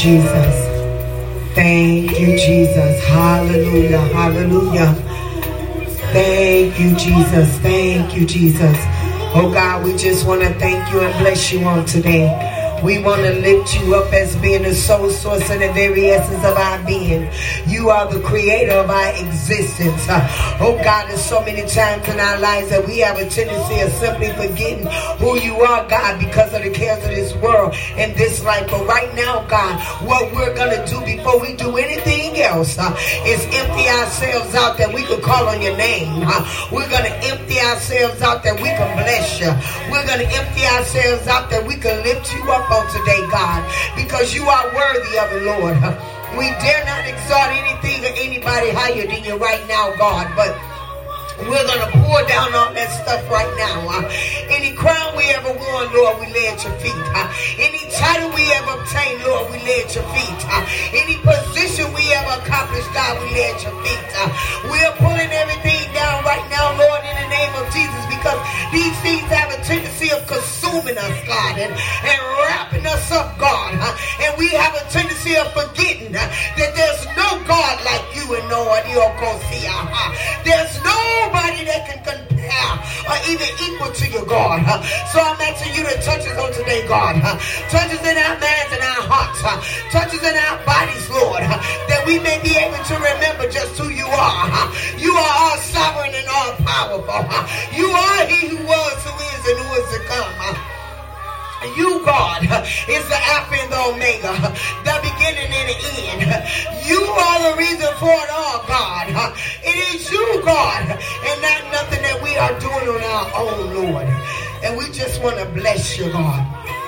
Jesus. Thank you, Jesus. Hallelujah. Hallelujah. Thank you, Jesus. Thank you, Jesus. Oh God, we just want to thank you and bless you on today. We want to lift you up as being the sole source and the very essence of our being. You are the creator of our existence. Oh God, there's so many times in our lives that we have a tendency of simply forgetting who you are, God, because of the cares of this world and this life. But right now, God, what we're going to do before we do anything else is empty ourselves out that we could call on your name. We're going to empty ourselves out that we can bless you. We're going to empty ourselves out that we can lift you up on today, God, because you are worthy of it, Lord. We dare not exalt anything or anybody higher than you right now, God, but we're going to pour down all that stuff right now. Any crown we ever won, Lord, we lay at your feet. Any title we ever obtained, Lord, we lay at your feet. Any position we ever accomplished, God, we lay at your feet. We're pulling everything down right now, Lord, in the name of Jesus, because these things have a tendency of consuming us, God, and wrapping us up, God. And we have a tendency of forgetting that there's no God like you and no Adiokosia. There's nobody that can compare or even equal to you, God. So I'm asking you to touch us on today, God. Touch us in our minds and our hearts. Touch us in our bodies, Lord, that we may be able to remember just who you are. You are all sovereign and all powerful. You are he who was, who is, and who is to come. You, God, is the Alpha and the Omega, the beginning and the end. You are the reason for it all, God. It is you, God, and not nothing that we are doing on our own, Lord. And we just want to bless you, God.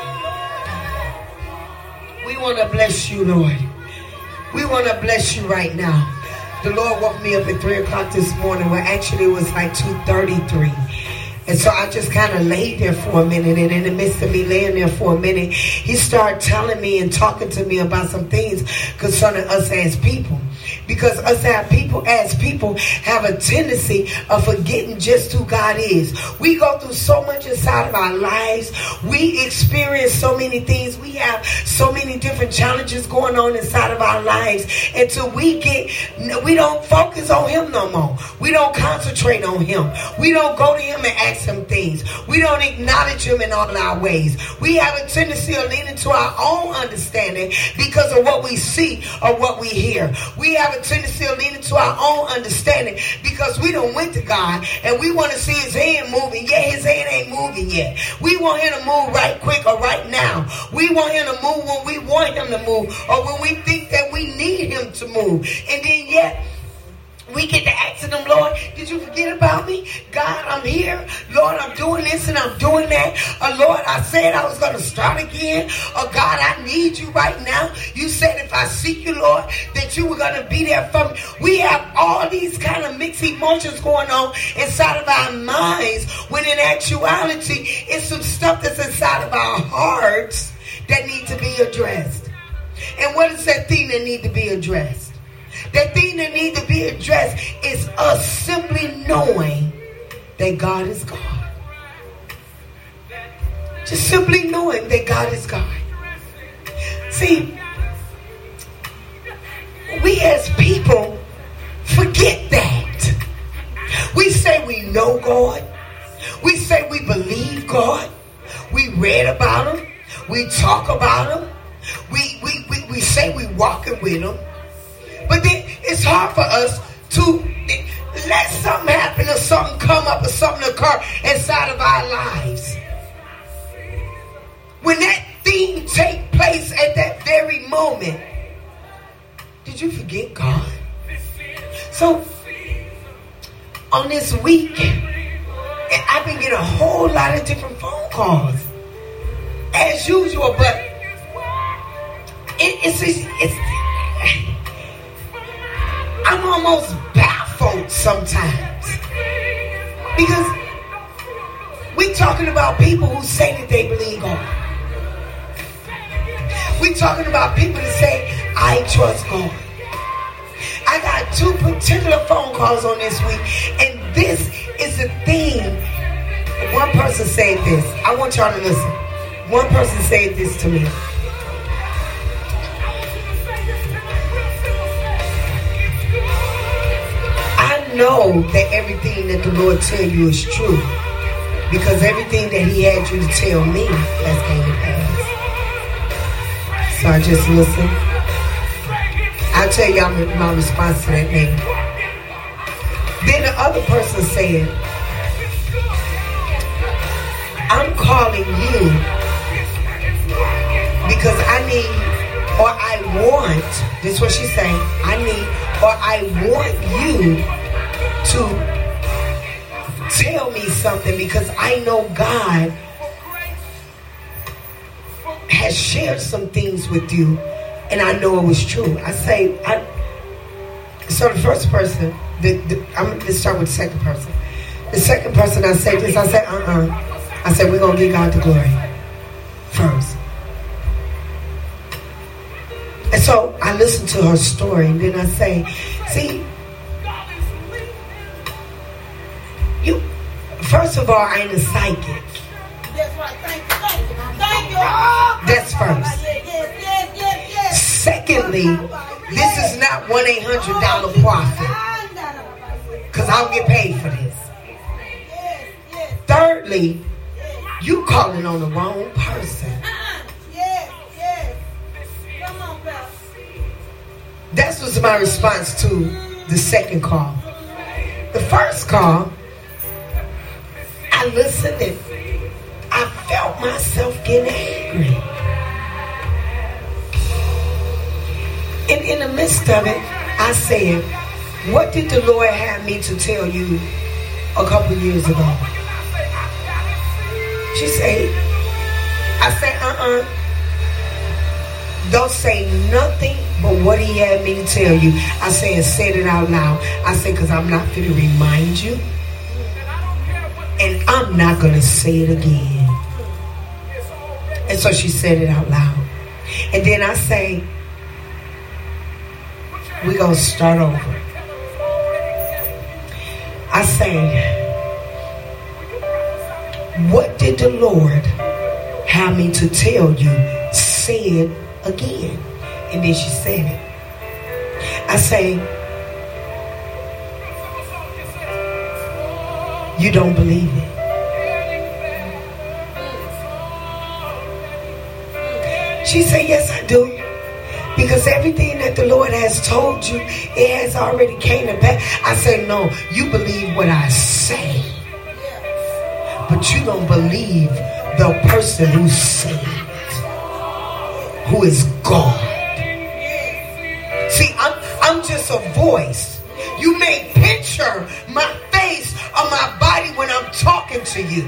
We want to bless you, Lord. We want to bless you right now. The Lord woke me up at 3 o'clock this morning. Well, actually, it was like 2:33. And so I just kind of laid there for a minute. And in the midst of me laying there for a minute, he started telling me and talking to me about some things concerning us as people. Because us as people have a tendency of forgetting just who God is. We go through so much inside of our lives. We experience so many things. We have so many different challenges going on inside of our lives. Until we don't focus on him no more. We don't concentrate on him. We don't go to him and ask him things. We don't acknowledge him in all our ways. We have a tendency of leaning to our own understanding because of what we see or what we hear. We have a tendency of leaning to our own understanding because we don't went to God and we want to see his hand moving. Yeah, his hand ain't moving yet. We want him to move right quick or right now. We want him to move when we want him to move or when we think that we need him to move. And then yet we get to asking him, Lord, did you forget about me? God, I'm here. Lord, I'm doing this and I'm doing that. Lord, I said I was going to start again. God, I need you right now. You said if I seek you, Lord, that you were going to be there for me. We have all these kind of mixed emotions going on inside of our minds when in actuality, it's some stuff that's inside of our hearts that need to be addressed. And what is that thing that need to be addressed? The thing that needs to be addressed is us simply knowing that God is God. Just simply knowing that God is God. See, we as people forget that. We say we know God. We say we believe God. We read about him. We talk about him. We say we walking with him. But then it's hard for us to let something happen or something come up or something occur inside of our lives. When that thing take place at that very moment, did you forget God? So on this week, I've been getting a whole lot of different phone calls as usual, but it's I'm almost baffled sometimes because we're talking about people who say that they believe God. We're talking about people that say, I trust God. I got 2 particular phone calls on this week, and this is the thing. One person said this. I want y'all to listen. One person said this to me. know that everything that the Lord tell you is true, because everything that he had you to tell me has came to pass. So I just listen. I'll tell y'all my response to that name. Then the other person said, I'm calling you because I need, or I want, this is what she's saying, I need, or I want you to tell me something, because I know God has shared some things with you and I know it was true. I say, so the first person, let's start with the second person. The second person, I say this, I say, I said, we're going to give God the glory first. And so I listened to her story, and then I say, see, you, first of all, I ain't a psychic. That's right. Thank you. That's first. Yes. Secondly, this is not $1-800 profit, because I'll get paid for this. Thirdly, you calling on the wrong person. Yes. Come on, pal. That was my response to the second call. The first call, I listened and I felt myself getting angry. And in the midst of it, I said, what did the Lord have me to tell you a couple years ago? She said, I said, don't say nothing but what he had me to tell you. I said, and said it out loud. I said, because I'm not going to remind you. And I'm not going to say it again. And so she said it out loud. And then I say, we're going to start over. I say, what did the Lord have me to tell you? Say it again. And then she said it. I say, you don't believe it. She said, yes, I do. Because everything that the Lord has told you, it has already came to pass. I said, no, you believe what I say. But you don't believe the person who said it, who is God. See, I'm just a voice. You may picture my face or my body when I'm talking to you.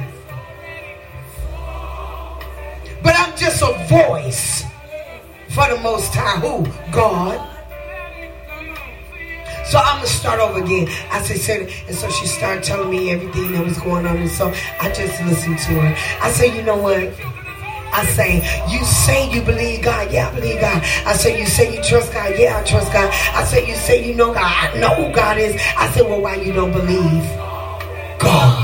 But I'm just a voice for the Most High. Who? God. So I'm going to start over again. I said, and so she started telling me everything that was going on. And so I just listened to her. I said, you know what? I say, you say you believe God. Yeah, I believe God. I say, you say you trust God. Yeah, I trust God. I say, you say you know God. I know who God is. I said, well, why you don't believe God?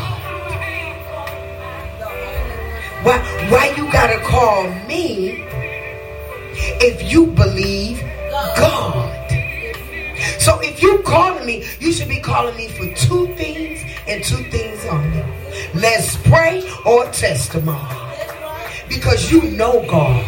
Why you got to call me if you believe God? So if you calling me, you should be calling me for two things and two things only. Let's pray or testimony. Because you know God.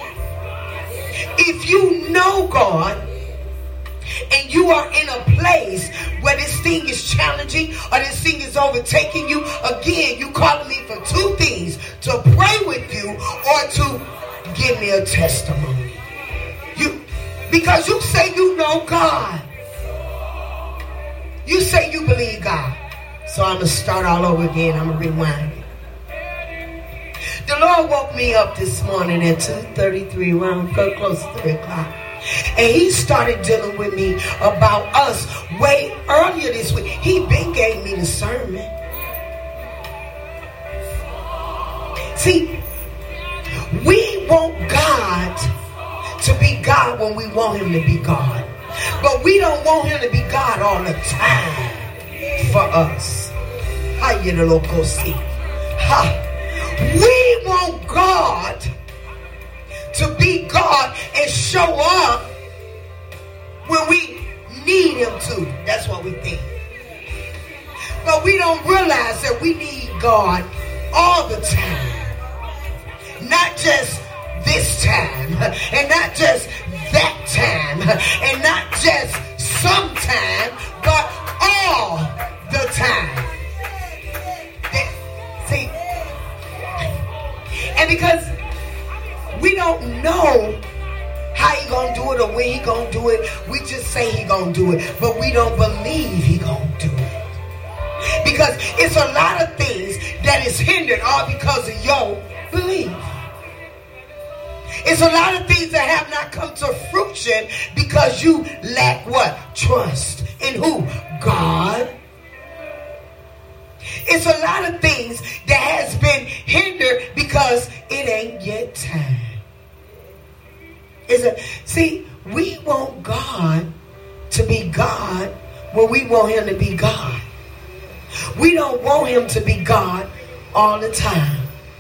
If you know God and you are in a place where this thing is challenging or this thing is overtaking you, again, you calling me for two things: to pray with you or to give me a testimony. Because you say you know God. You say you believe God. So I'm going to start all over again. I'm going to rewind. The Lord woke me up this morning at 2:33, around close to 3 o'clock. And he started dealing with me about us way earlier this week. He been gave me the sermon. See, we want God to be God when we want him to be God. But we don't want him to be God all the time for us. We want God to be God and show up when we need him to. That's what we think. But we don't realize that we need God all the time. Not just this time, and not just that time, and not just sometime, but all the time. See, and because we don't know how he gonna do it or when he gonna do it, we just say he gonna do it, but we don't believe he gonna do it. Because it's a lot of things that is hindered all because of your belief. It's a lot of things that have not come to fruition because you lack what? Trust in who? God. It's a lot of things that has been hindered because it ain't yet time. See, we want God to be God when we want him to be God. We don't want him to be God all the time.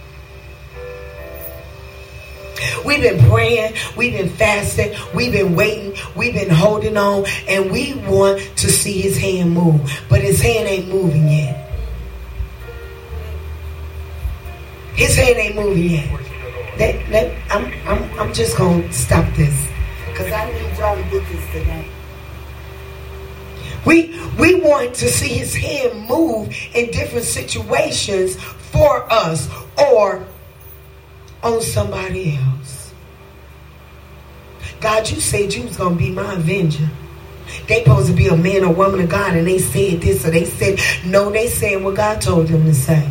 We've been praying, we've been fasting, we've been waiting, we've been holding on, and we want to see his hand move. But his hand ain't moving yet. His hand ain't moving yet. I'm just going to stop this because I need y'all to get this today. We want to see his hand move in different situations for us or on somebody else. God, you said you was going to be my avenger. They supposed to be a man or woman of God, and they said this or they said no. They saying what God told them to say.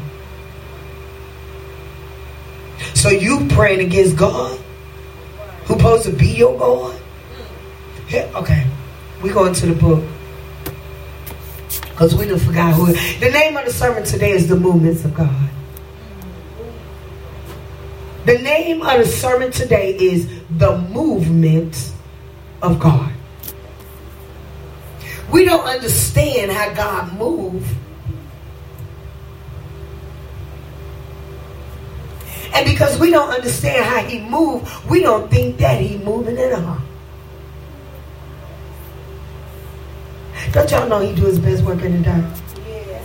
So you praying against God, who supposed to be your God? Okay, we going to the book because we done forgot who. The name of the sermon today is The Movements of God. The name of the sermon today is The Movement of God. We don't understand how God moves. And because we don't understand how he moves, we don't think that he's moving at all. Don't y'all know he do his best work in the dark? Yes.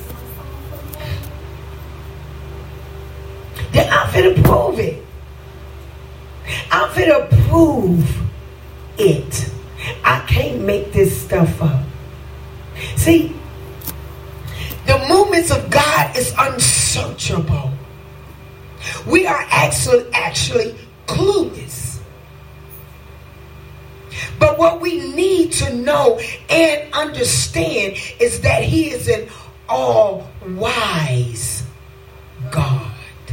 Then I'm finna prove it. I'm finna prove it. I can't make this stuff up. See, the movements of God is unsearchable. We are actually clueless. But what we need to know and understand is that he is an all-wise God.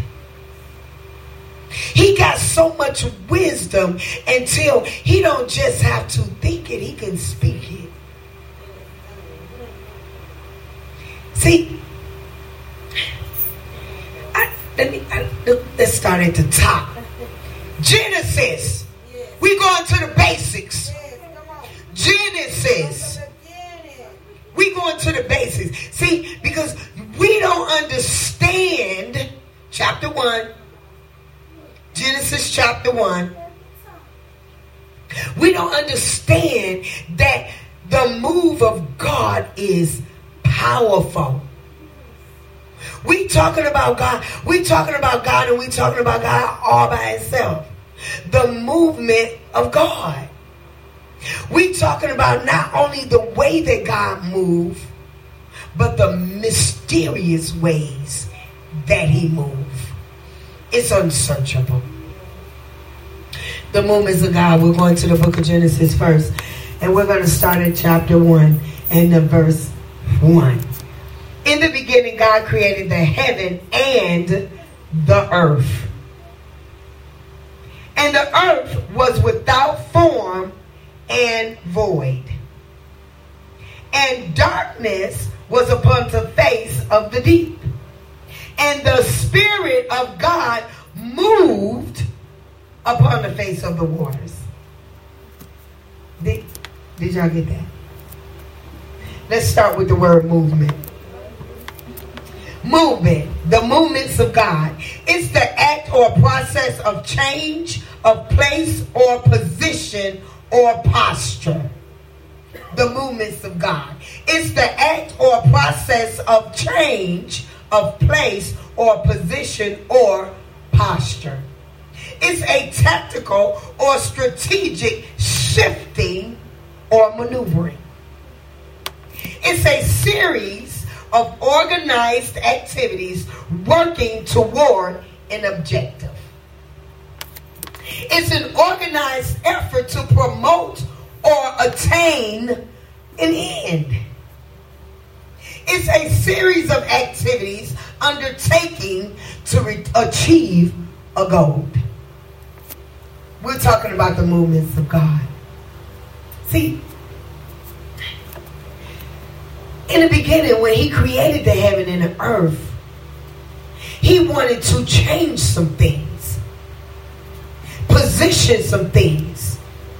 He got so much wisdom until he don't just have to think it, he can speak it. See, let's start at the top. Genesis. We going to the basics. Genesis. We going to the basics. See, because we don't understand chapter 1. Genesis chapter 1. We don't understand that the move of God is powerful. We talking about God. We talking about God, and we talking about God all by itself. The movement of God. We talking about not only the way that God moves, but the mysterious ways that he moves. It's unsearchable. The movements of God. We're going to the book of Genesis first, and we're going to start at chapter 1 and the verse 1. In the beginning, God created the heaven and the earth. And the earth was without form and void. And darkness was upon the face of the deep. And the Spirit of God moved upon the face of the waters. Did y'all get that? Let's start with the word movement. Movement, the movements of God. It's the act or process of change of place or position or posture. the movements of God. It's the act or process of change of place or position or posture. It's a tactical or strategic shifting or maneuvering. It's a series of organized activities working toward an objective. It's an organized effort to promote or attain an end. It's a series of activities undertaking to achieve a goal. We're talking about the movements of God. See, in the beginning, when he created the heaven and the earth, he wanted to change some things, position some things.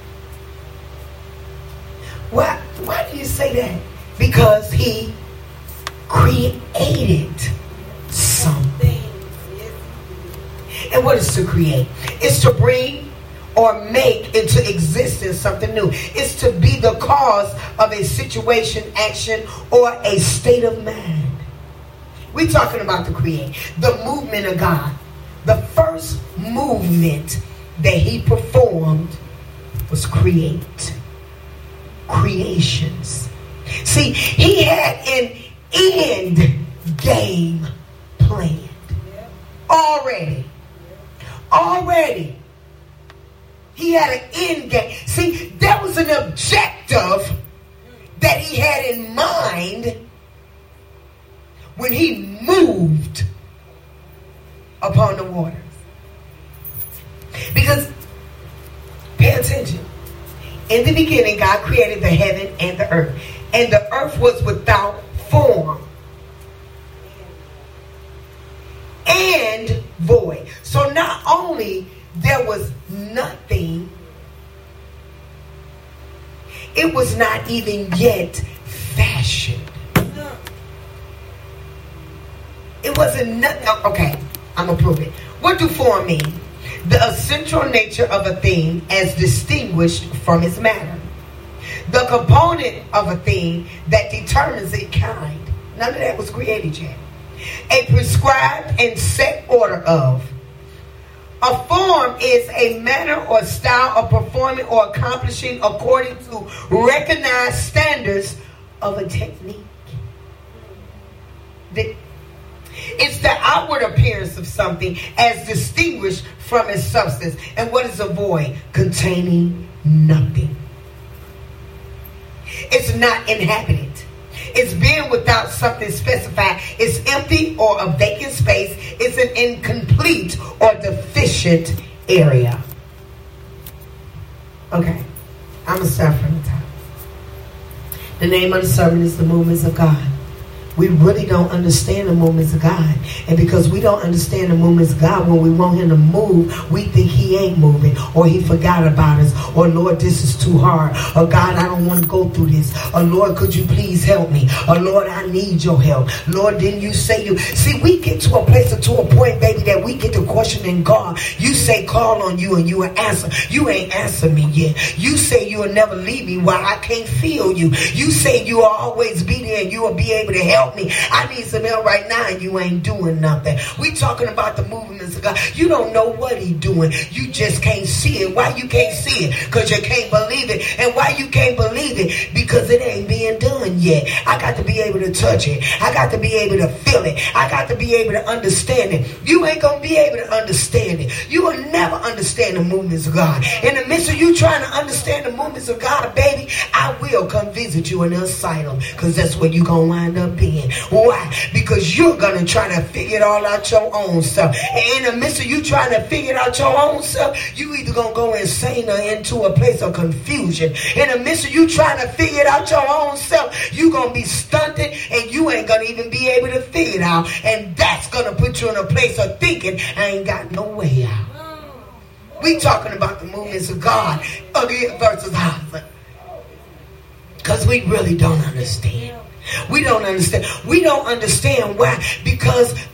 Why do you say that? Because he created something. And what is to create? It's to bring or make into existence something new. It's to be the cause of a situation, action, or a state of mind. We're talking about the create, the movement of God. The first movement that he performed was creations. See, he had an end game planned. Already. He had an end game. See, there was an objective that he had in mind when he moved upon the waters. Because, pay attention. In the beginning, God created the heaven and the earth. And the earth was without form and void. So not only there was nothing, it was not even yet fashioned. It wasn't nothing. Okay, I'm going to prove it. What do form mean? The essential nature of a thing as distinguished from its matter. The component of a thing that determines its kind. None of that was created yet. A prescribed and set order of. A form is a manner or style of performing or accomplishing according to recognized standards of a technique. It's the outward appearance of something as distinguished from its substance. And what is a void? Containing nothing. It's not inhabited. It's being without something specified. It's empty or a vacant space. It's an incomplete or deficient area. Okay. I'm going to start from the top. The name of the sermon is The Movements of God. We really don't understand the movements of God. And because we don't understand the movements of God, when we want him to move, we think he ain't moving, or he forgot about us, or Lord, this is too hard, or God, I don't want to go through this, or Lord, could you please help me, or Lord, I need your help. Lord, didn't you say you... See, we get to a place or to a point, baby, that we get to questioning God. You say call on you and you will answer. You ain't answer me yet. You say you will never leave me while I can't feel you. You say you will always be there and you will be able to help me. I need some help right now and you ain't doing nothing. We talking about the movements of God. You don't know what he doing. You just can't see it. Why you can't see it? Because you can't believe it. And why you can't believe it? Because it ain't being done yet. I got to be able to touch it. I got to be able to feel it. I got to be able to understand it. You ain't going to be able to understand it. You will never understand the movements of God. In the midst of you trying to understand the movements of God, baby, I will come visit you in the asylum, because that's where you're going to wind up being. Why? Because you're going to try to figure it all out your own self. And in the midst of you trying to figure it out your own self, you either going to go insane or into a place of confusion. In the midst of you trying to figure it out your own self, you're going to be stunted and you ain't going to even be able to figure it out. And that's going to put you in a place of thinking, I ain't got no way out. We talking about the movements of God versus Isaac. Because we really don't understand. We don't understand. We don't understand why. Because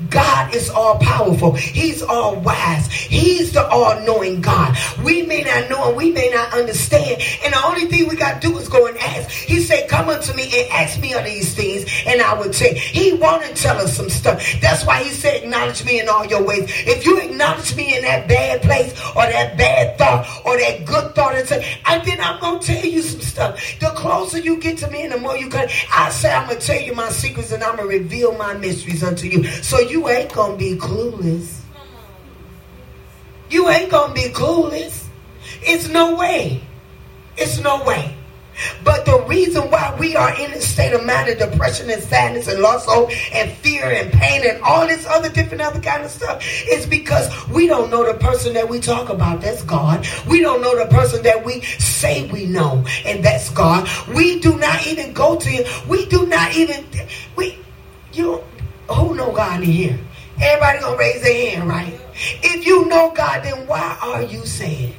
God is all powerful. He's all wise. He's the all-knowing God. We may not know and we may not understand. And the only thing we got to do is go and ask. He said, come unto me and ask me of these things and I will tell you. He want to tell us some stuff. That's why he said, acknowledge me in all your ways. If you acknowledge me in that bad place or that bad thought or that good thought, and then I'm going to tell you some stuff. The closer you get to me and the more you come, I say I'm going to tell you my secrets and I'm going to reveal my mysteries unto you. So you ain't going to be clueless. You ain't going to be clueless. It's no way. It's no way. But the reason why we are in a state of mind of depression and sadness and loss, hope and fear and pain and all this other different other kind of stuff is because we don't know the person that we talk about. That's God. We don't know the person that we say we know, and that's God. We do not even go to him. We do not even, who know God in here? Everybody gonna raise their hand, right? If you know God, then why are you sad?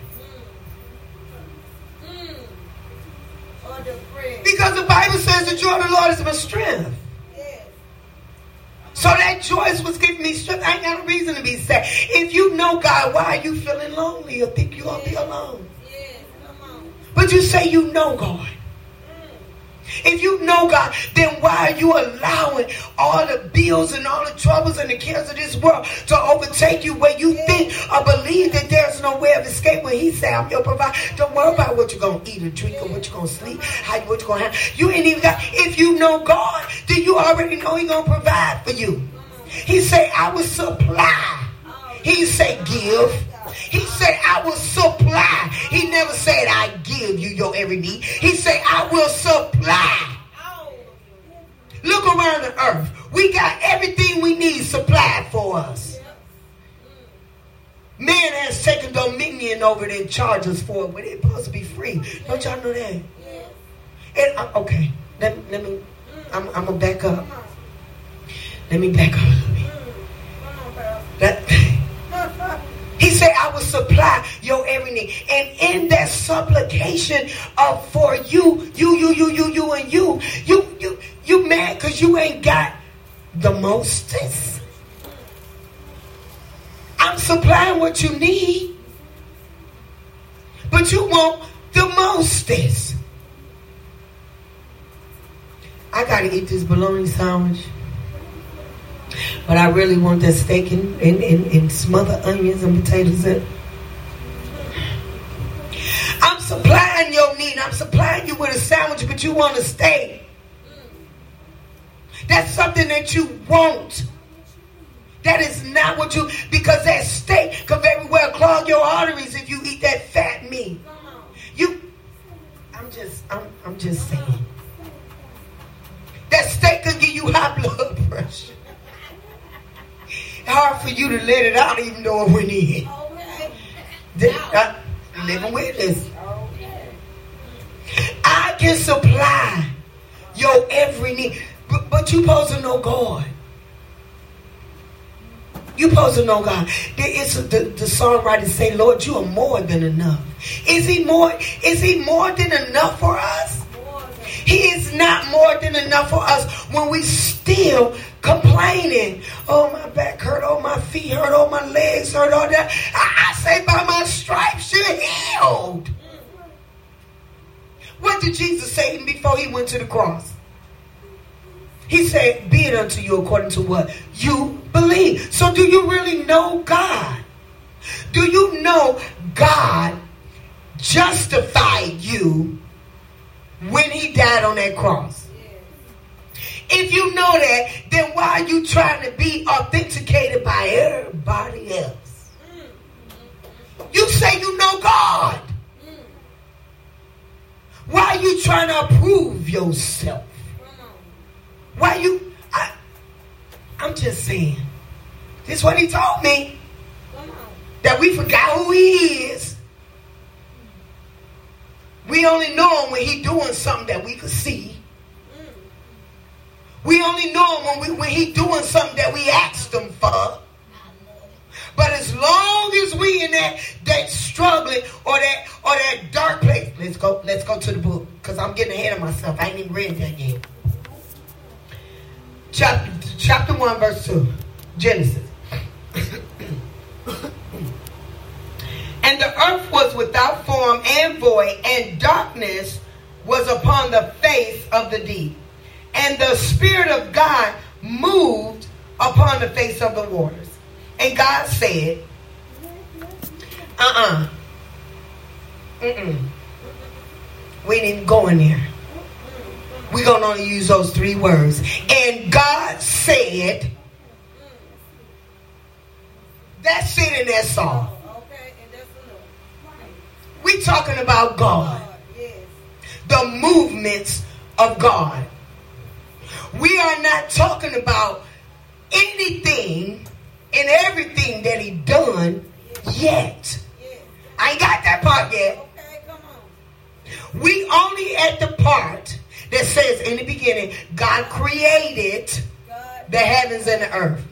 Because the Bible says the joy of the Lord is my strength. Yes. So that joy is what's giving me strength. I ain't got a reason to be sad. If you know God, why are you feeling lonely or think you're going to be alone? Yes. Come on. But you say you know God. If you know God, then why are you allowing all the bills and all the troubles and the cares of this world to overtake you where you think or believe that there's no way of escape when he said, I'm your provider? Don't worry about what you're going to eat or drink or what you're going to sleep, what you're going to have. You ain't even got, if you know God, then you already know he's going to provide for you. He said, I will supply. He said, give. He said, I will supply. He never said, I give you your every need. He said, I will supply. Look around the earth. We got everything we need supplied for us. Man has taken dominion over it and charged us for it, but it's supposed to be free. Don't y'all know that? And, okay, let me, I'm going to back up. Let me back up a little bit. He said, I will supply your every need. And in that supplication of for you mad because you ain't got the mostest. I'm supplying what you need. But you want the mostest. I got to eat this bologna sandwich. But I really want that steak and smothered onions and potatoes in. I'm supplying your need. I'm supplying you with a sandwich, but you want a steak. That's something that you want. That is not what you, because that steak could very well clog your arteries if you eat that fat meat. I'm just saying. That steak could give you high blood pressure. Hard for you to let it out even though it went in. Okay. Living with this. Okay. I can supply your every need. But you supposed to know God. You supposed to know God. The songwriters say, Lord, you are more than enough. Is he more than enough for us? He is not more than enough for us when we still complaining. Oh, my back hurt. Oh, my feet hurt. Oh, my legs hurt. All that. I say by my stripes you're healed. What did Jesus say even before he went to the cross? He said, be it unto you according to what you believe. So do you really know God? Do you know God justified you when he died on that cross? If you know that, then why are you trying to be authenticated by everybody else? You say you know God. Why are you trying to approve yourself? Why you... I'm just saying. This is what he told me. That we forgot who he is. We only know him when he's doing something that we could see. We only know him when he's doing something that we asked him for. But as long as we in that struggling or that dark place, let's go to the book, because I'm getting ahead of myself. I ain't even read that yet. Chapter 1, verse 2. Genesis. And the earth was without form and void, and darkness was upon the face of the deep. And the Spirit of God moved upon the face of the waters. And God said, we ain't even going there. We're going to only use those 3 words. And God said, that's it and that's all. We talking about God. The movements of God. We are not talking about anything and everything that he done yet. I ain't got that part yet. We only at the part that says in the beginning, God created the heavens and the earth.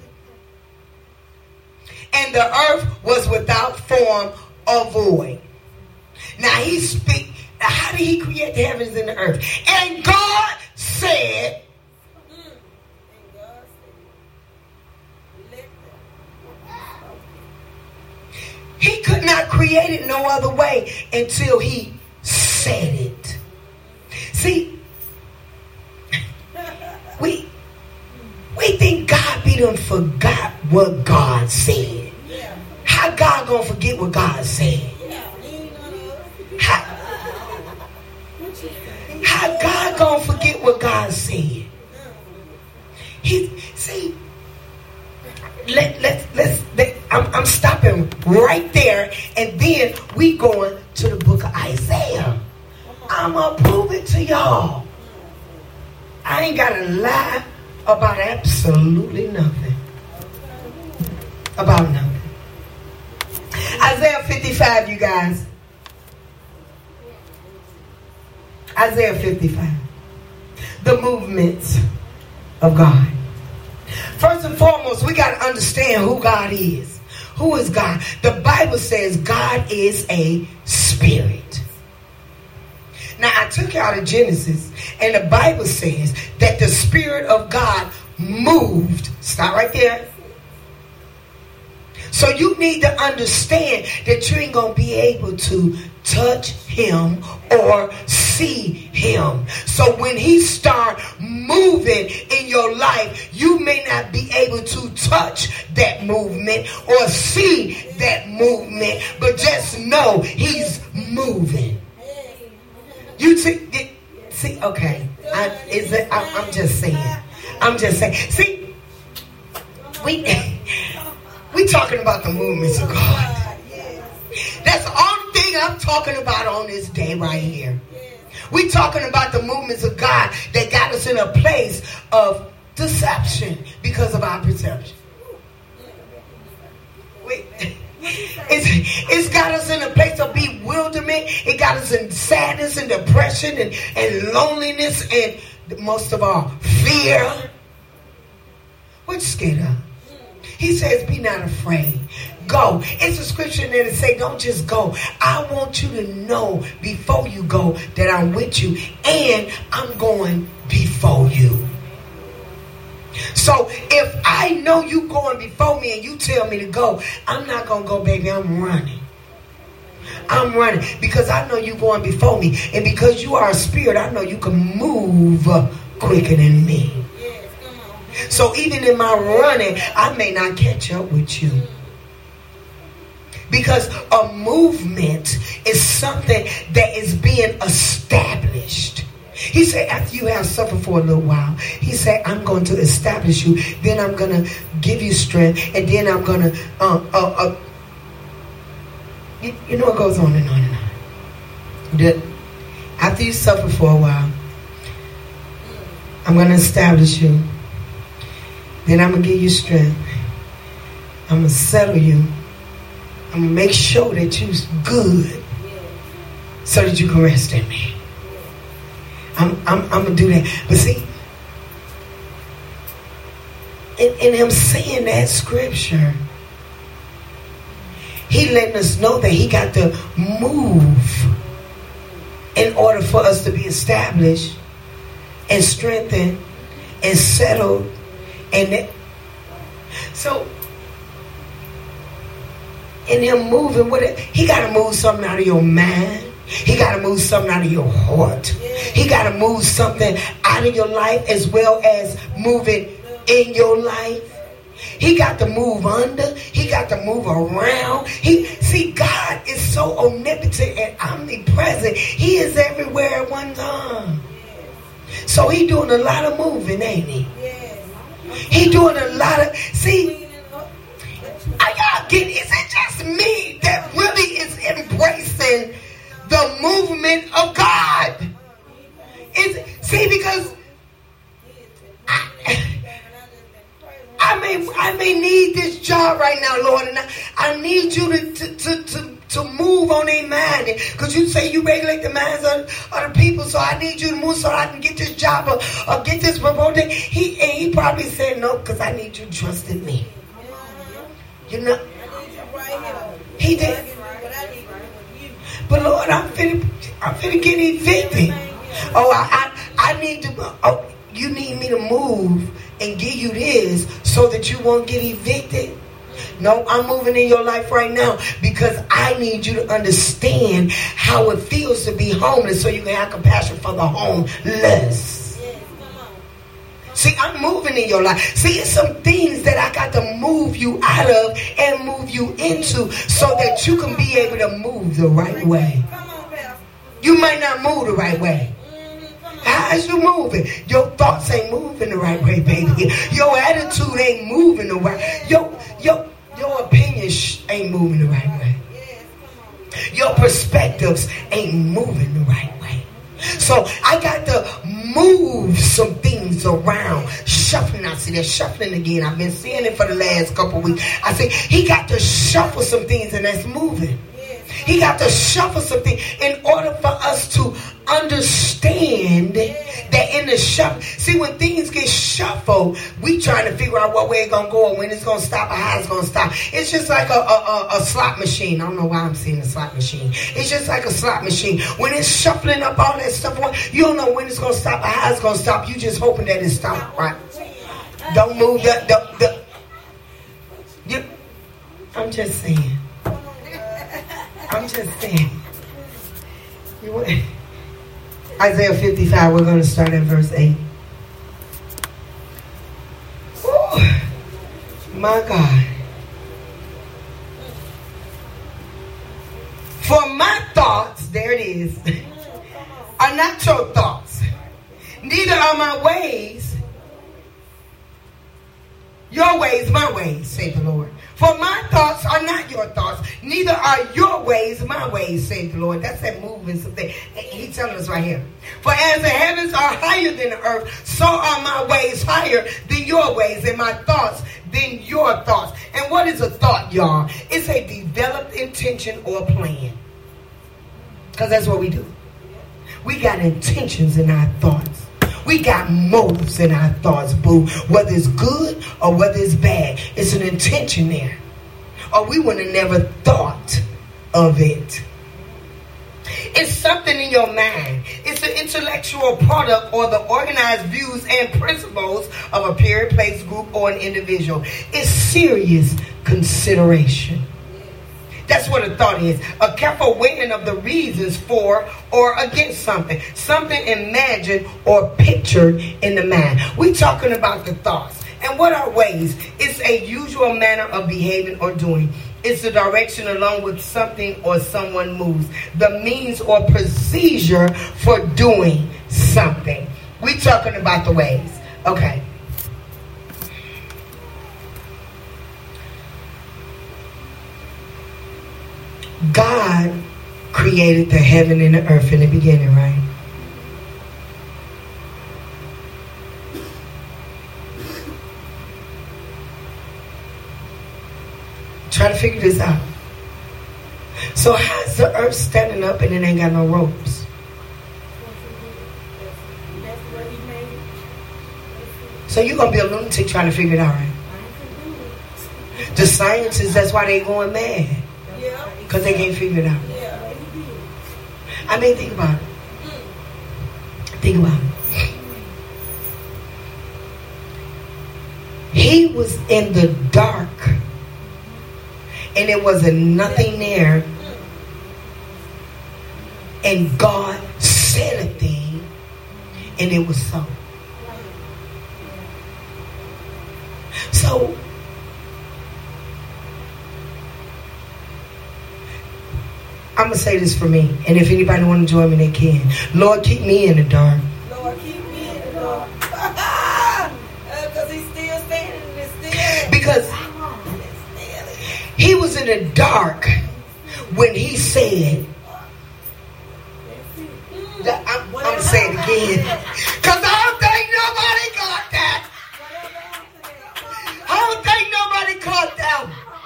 And the earth was without form or void. Now he speak. How did he create the heavens and the earth? And God said, he could not create it no other way until he said it. See, we think God be done forgot what God said. How God gonna forget what God said? How God gonna forget what God said? I'm stopping right there, and then we going to the book of Isaiah. I'm gonna prove it to y'all. I ain't gotta lie about absolutely nothing. About nothing. Isaiah 55, you guys. Isaiah 55. The movements of God. First and foremost, we got to understand who God is. Who is God? The Bible says God is a spirit. Now, I took you out of Genesis, and the Bible says that the Spirit of God moved. Stop right there. So you need to understand that you ain't going to be able to touch him or see him. So when he start moving in your life, you may not be able to touch that movement or see that movement, but just know he's moving. You see, okay. I'm just saying. See, we talking about the movements of God. That's the only thing I'm talking about on this day right here. We talking about the movements of God that got us in a place of deception because of our perception. It's got us in a place of bewilderment. It got us in sadness and depression and loneliness and most of all, fear. What you scared of? He says, be not afraid. Go. It's a scripture there to say, don't just go. I want you to know before you go that I'm with you and I'm going before you. So if I know you going before me and you tell me to go, I'm not going to go, baby. I'm running. I'm running because I know you going before me. And because you are a spirit, I know you can move quicker than me. So even in my running, I may not catch up with you. Because a movement is something that is being established. He said, after you have suffered for a little while, he said, I'm going to establish you. Then I'm going to give you strength. And then I'm going to, you know, it goes on and on and on. After you suffer for a while, I'm going to establish you. Then I'm going to give you strength. I'm going to settle you. I'm going to make sure that you're good so that you can rest in me. I'm going to do that. But see, in him saying that scripture, he letting us know that he got to move in order for us to be established and strengthened and settled. And So, in him moving with it, he got to move something out of your mind. He got to move something out of your heart. He got to move something out of your life as well as moving in your life. He got to move under. He got to move around. See, God is so omnipotent and omnipresent. He is everywhere at one time. So he doing a lot of moving, ain't he? He doing a lot of, see, are y'all getting, is it just me that really is embracing the movement of God? See, because I may need this job right now, Lord, and I need you to move on their mind. Because you say you regulate the minds of the people, so I need you to move so I can get this job or get this promotion. He probably said no, because I need you to trust in me. You know, he did. But Lord, I'm finna get evicted. Oh, I need to. Oh, you need me to move and give you this so that you won't get evicted. No, I'm moving in your life right now because I need you to understand how it feels to be homeless so you can have compassion for the homeless. See, I'm moving in your life. See, it's some things that I got to move you out of and move you into so that you can be able to move the right way. You might not move the right way. How's you moving? Your thoughts ain't moving the right way, baby. Your attitude ain't moving the right way. Your opinion ain't moving the right way. Your perspectives ain't moving the right way. So I got to move some things around. Shuffling. I see that shuffling again. I've been seeing it for the last couple weeks. I say he got to shuffle some things, and that's moving. He got to shuffle something in order for us to understand that in the shuffle. See, when things get shuffled, we trying to figure out what way it's going to go, or when it's going to stop, or how it's going to stop. It's just like a slot machine. I don't know why I'm saying a slot machine. It's just like a slot machine. When it's shuffling up all that stuff, you don't know when it's going to stop or how it's going to stop. You just hoping that it stops, right? Don't move I'm just saying. I'm just saying. Isaiah 55, we're going to start at verse 8. Ooh, my God. For my thoughts, there it is, are not your thoughts. Neither are my ways your ways, my ways, say the Lord. For my thoughts are not your thoughts, neither are your ways my ways, say the Lord. That's that movement. He's telling us right here. For as the heavens are higher than the earth, so are my ways higher than your ways, and my thoughts than your thoughts. And what is a thought, y'all? It's a developed intention or plan. Because that's what we do. We got intentions in our thoughts. We got motives in our thoughts, boo. Whether it's good or whether it's bad, it's an intention there. Or we would have never thought of it. It's something in your mind. It's an intellectual product or the organized views and principles of a period, place, group, or an individual. It's serious consideration. That's what a thought is. A careful weighing of the reasons for or against something. Something imagined or pictured in the mind. We're talking about the thoughts. And what are ways? It's a usual manner of behaving or doing. It's the direction along with something or someone moves. The means or procedure for doing something. We're talking about the ways. Okay. God created the heaven and the earth in the beginning, right? Try to figure this out. So how's the earth standing up and it ain't got no ropes? So you're going to be a lunatic trying to figure it out, right? The scientists, that's why they going mad. Because they can't figure it out. I mean, think about it. Think about it. He was in the dark, and there wasn't nothing there, and God said a thing, and it was so. So I'm going to say this for me, and if anybody want to join me, they can. Lord, keep me in the dark. Lord, keep me in the dark. Because he's still standing and still. Because he was in the dark when he said, I'm going to say it again, because I don't think nobody got that. I don't think nobody caught that.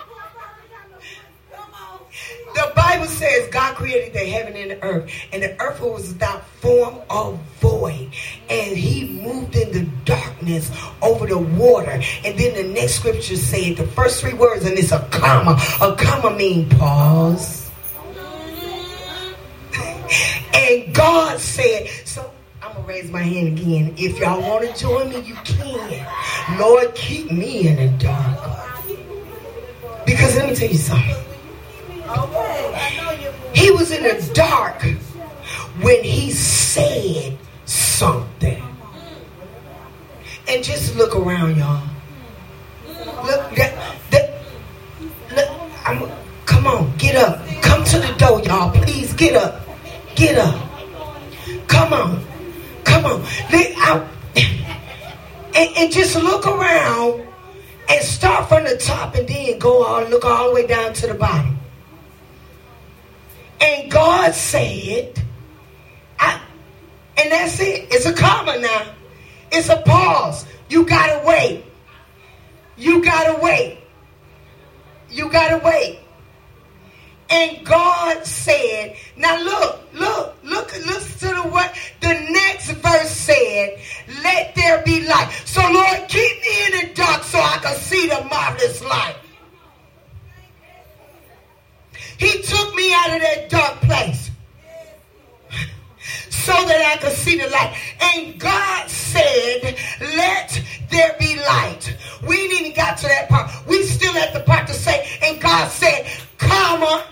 The Bible says God created the heaven and the earth, and the earth was without form or void, and he moved in the darkness over the water. And then the next scripture said the first three words, and it's a comma. A comma means pause. And God said, so I'm going to raise my hand again. If y'all want to join me, you can. Lord, keep me in the dark. Because let me tell you something. He was in the dark when he said something. And just look around, y'all. Look, come on, get up. Come to the door, y'all. Please get up. Get up. Come on. Come on. And just look around and start from the top and then look all the way down to the bottom. And God said, and that's it. It's a comma now. It's a pause. You gotta wait. You gotta wait. You gotta wait. And God said, now listen to what the next verse said. Let there be light. So Lord, keep me in the dark so I can see the marvelous light. He took me out of that dark place so that I could see the light. And God said, let there be light. We ain't even got to that part. We still at the part to say, and God said, comma.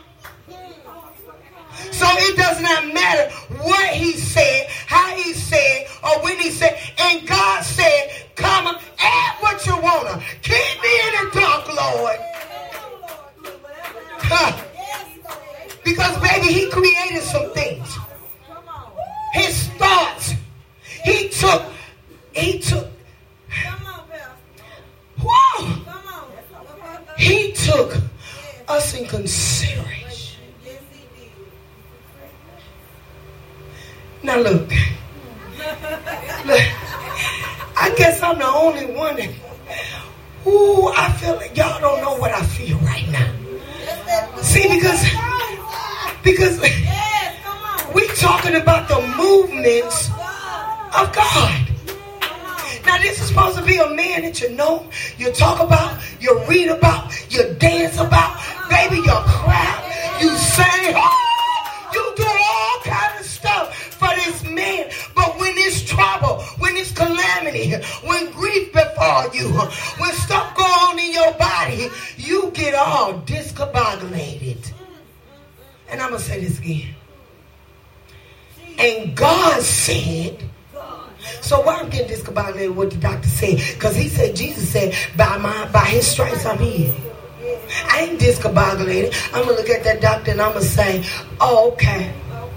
So it does not matter what he said, how he said, or when he said. And God said, comma, add what you want to. Keep me in the dark, Lord. Because, baby, he created some things. His thoughts. He took. Whoa. He took us in consideration. Now, look. I guess I'm the only one that, I feel like y'all don't know what I feel right now. See, because we talking about the movements of God. Now, this is supposed to be a man that you know, you talk about, you read about, you dance about, baby, you clap, you sing, you do all kinds of stuff for this man. But when it's trouble, when it's calamity, when grief befall you, when stuff go on in your body, you get all discombobulated. And I'm going to say this again. And God said, so why I'm getting discombobulated what the doctor said? Because he said, Jesus said, by his stripes I'm healed. I ain't discombobulated. I'm going to look at that doctor and I'm going to say, oh, okay.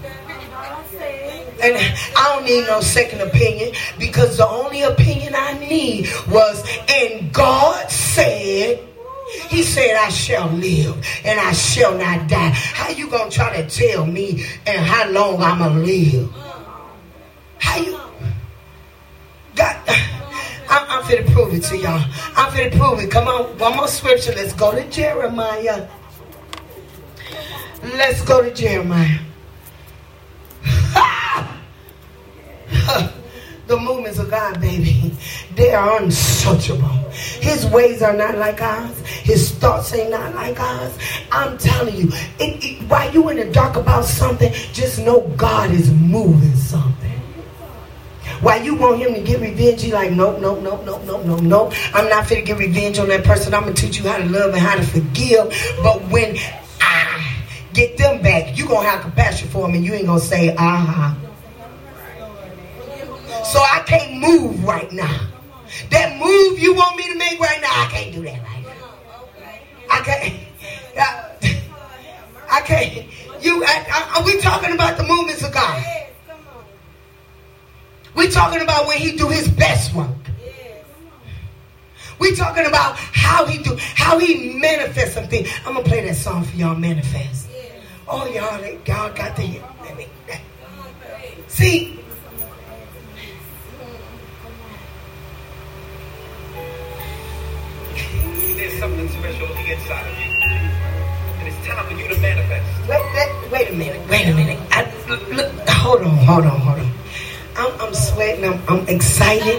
And I don't need no second opinion, because the only opinion I need was, and God said, he said, I shall live and I shall not die. How you going to try to tell me and how long I'm going to live? How you? God, I'm finna prove it to y'all. I'm finna prove it. Come on, one more scripture. Let's go to Jeremiah. Let's go to Jeremiah. The movements of God, baby, they are unsearchable. His ways are not like ours. His thoughts ain't not like ours. I'm telling you, while you in the dark about something, just know God is moving something. Why you want him to get revenge? He like, nope. I'm not fit to get revenge on that person. I'm going to teach you how to love and how to forgive. But when I get them back, you going to have compassion for them and you ain't going to say, So I can't move right now. That move you want me to make right now, I can't do that right now. I can't. We talking about the movements of God. We talking about when he do his best work. We talking about how he manifests something. I'm gonna play that song for y'all, Manifest. Oh, y'all got to hear. See. There's something special on the inside of you. And it's time for you to manifest. Wait a minute. Look, hold on. I'm sweating. I'm excited.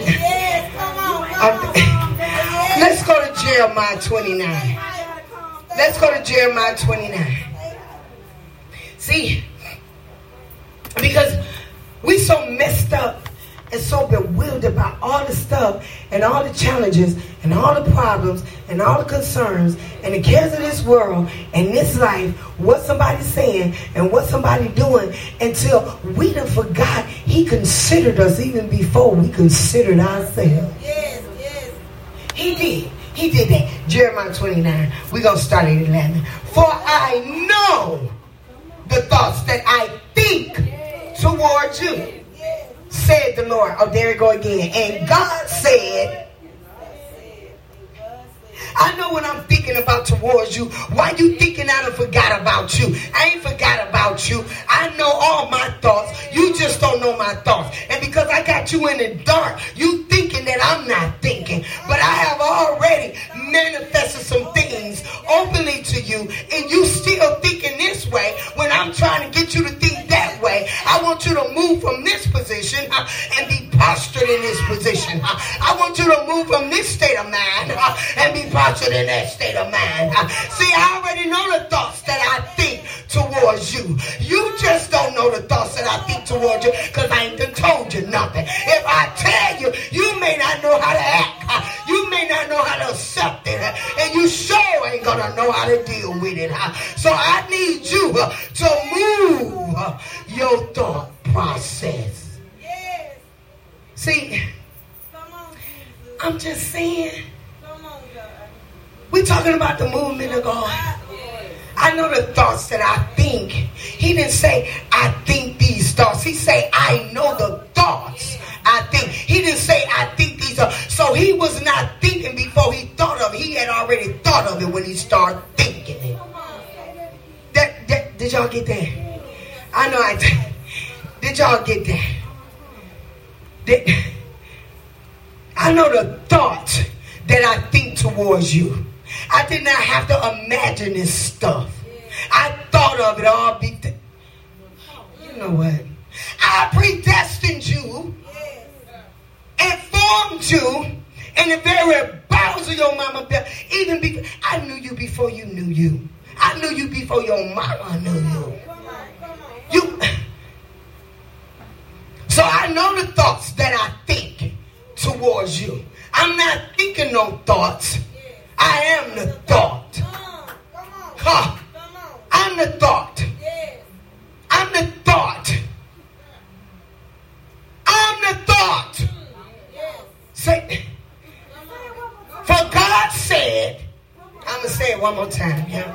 Let's go to Jeremiah 29. Let's go to Jeremiah 29. See, because we so messed up and so bewildered by all the stuff and all the challenges and all the problems and all the concerns and the cares of this world and this life, what somebody's saying and what somebody doing, until we done forgot he considered us even before we considered ourselves. Yes. He did that. Jeremiah 29. We're going to start at 11. For I know the thoughts that I think towards you, said the Lord. Oh, there we go again. And God said, I know what I'm thinking about towards you. Why you thinking I done forgot about you? I ain't forgot about you. I know all my thoughts. You just don't know my thoughts. And because I got you in the dark, you thinking that I'm not thinking. But I have already manifested some things openly to you. And you still thinking this way when I'm trying to get you to think that way. I want you to move from this position and be postured in this position. I want you to move from this state of mind and be postured in that state of mind. See, I already know the thoughts that I think towards you. You just don't know the thoughts that I think towards you because I ain't done told you nothing. If I tell you, you may not know how to act. You may not know how to accept it. And you sure ain't going to know how to deal with it. So I need you to move your thought process. See, I'm just saying, we're talking about the movement of God. I know the thoughts that I think. He didn't say, I think these thoughts. He said, I know the thoughts I think. He didn't say, I think these are. So he was not thinking before he thought of it. He had already thought of it when he started thinking it. Did y'all get that? I know I did. Did y'all get that? I know the thoughts that I think towards you. I did not have to imagine this stuff. I thought of it all. You know what? I predestined you and formed you in the very bowels of your mama. Even before I knew you before you knew you. I knew you before your mama knew you. So I know the thoughts that I think towards you. I'm not thinking no thoughts. I am the thought. I'm the thought. I'm the thought. I'm the thought. Say, for God said, I'm going to say it one more time. Yeah.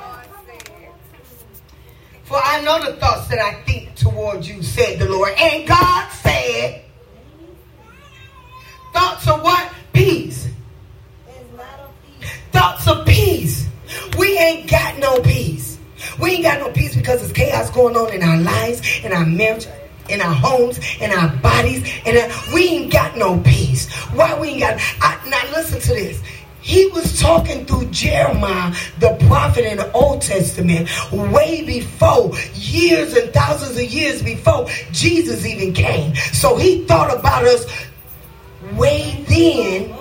For I know the thoughts that I think towards you, said the Lord. And God said, thoughts of what? Peace. Thoughts of peace. We ain't got no peace. We ain't got no peace because there's chaos going on in our lives, in our marriage, in our homes, in our bodies. And we ain't got no peace. Why we ain't got? Now listen to this. He was talking through Jeremiah, the prophet in the Old Testament, way before, years and thousands of years before Jesus even came. So he thought about us way then.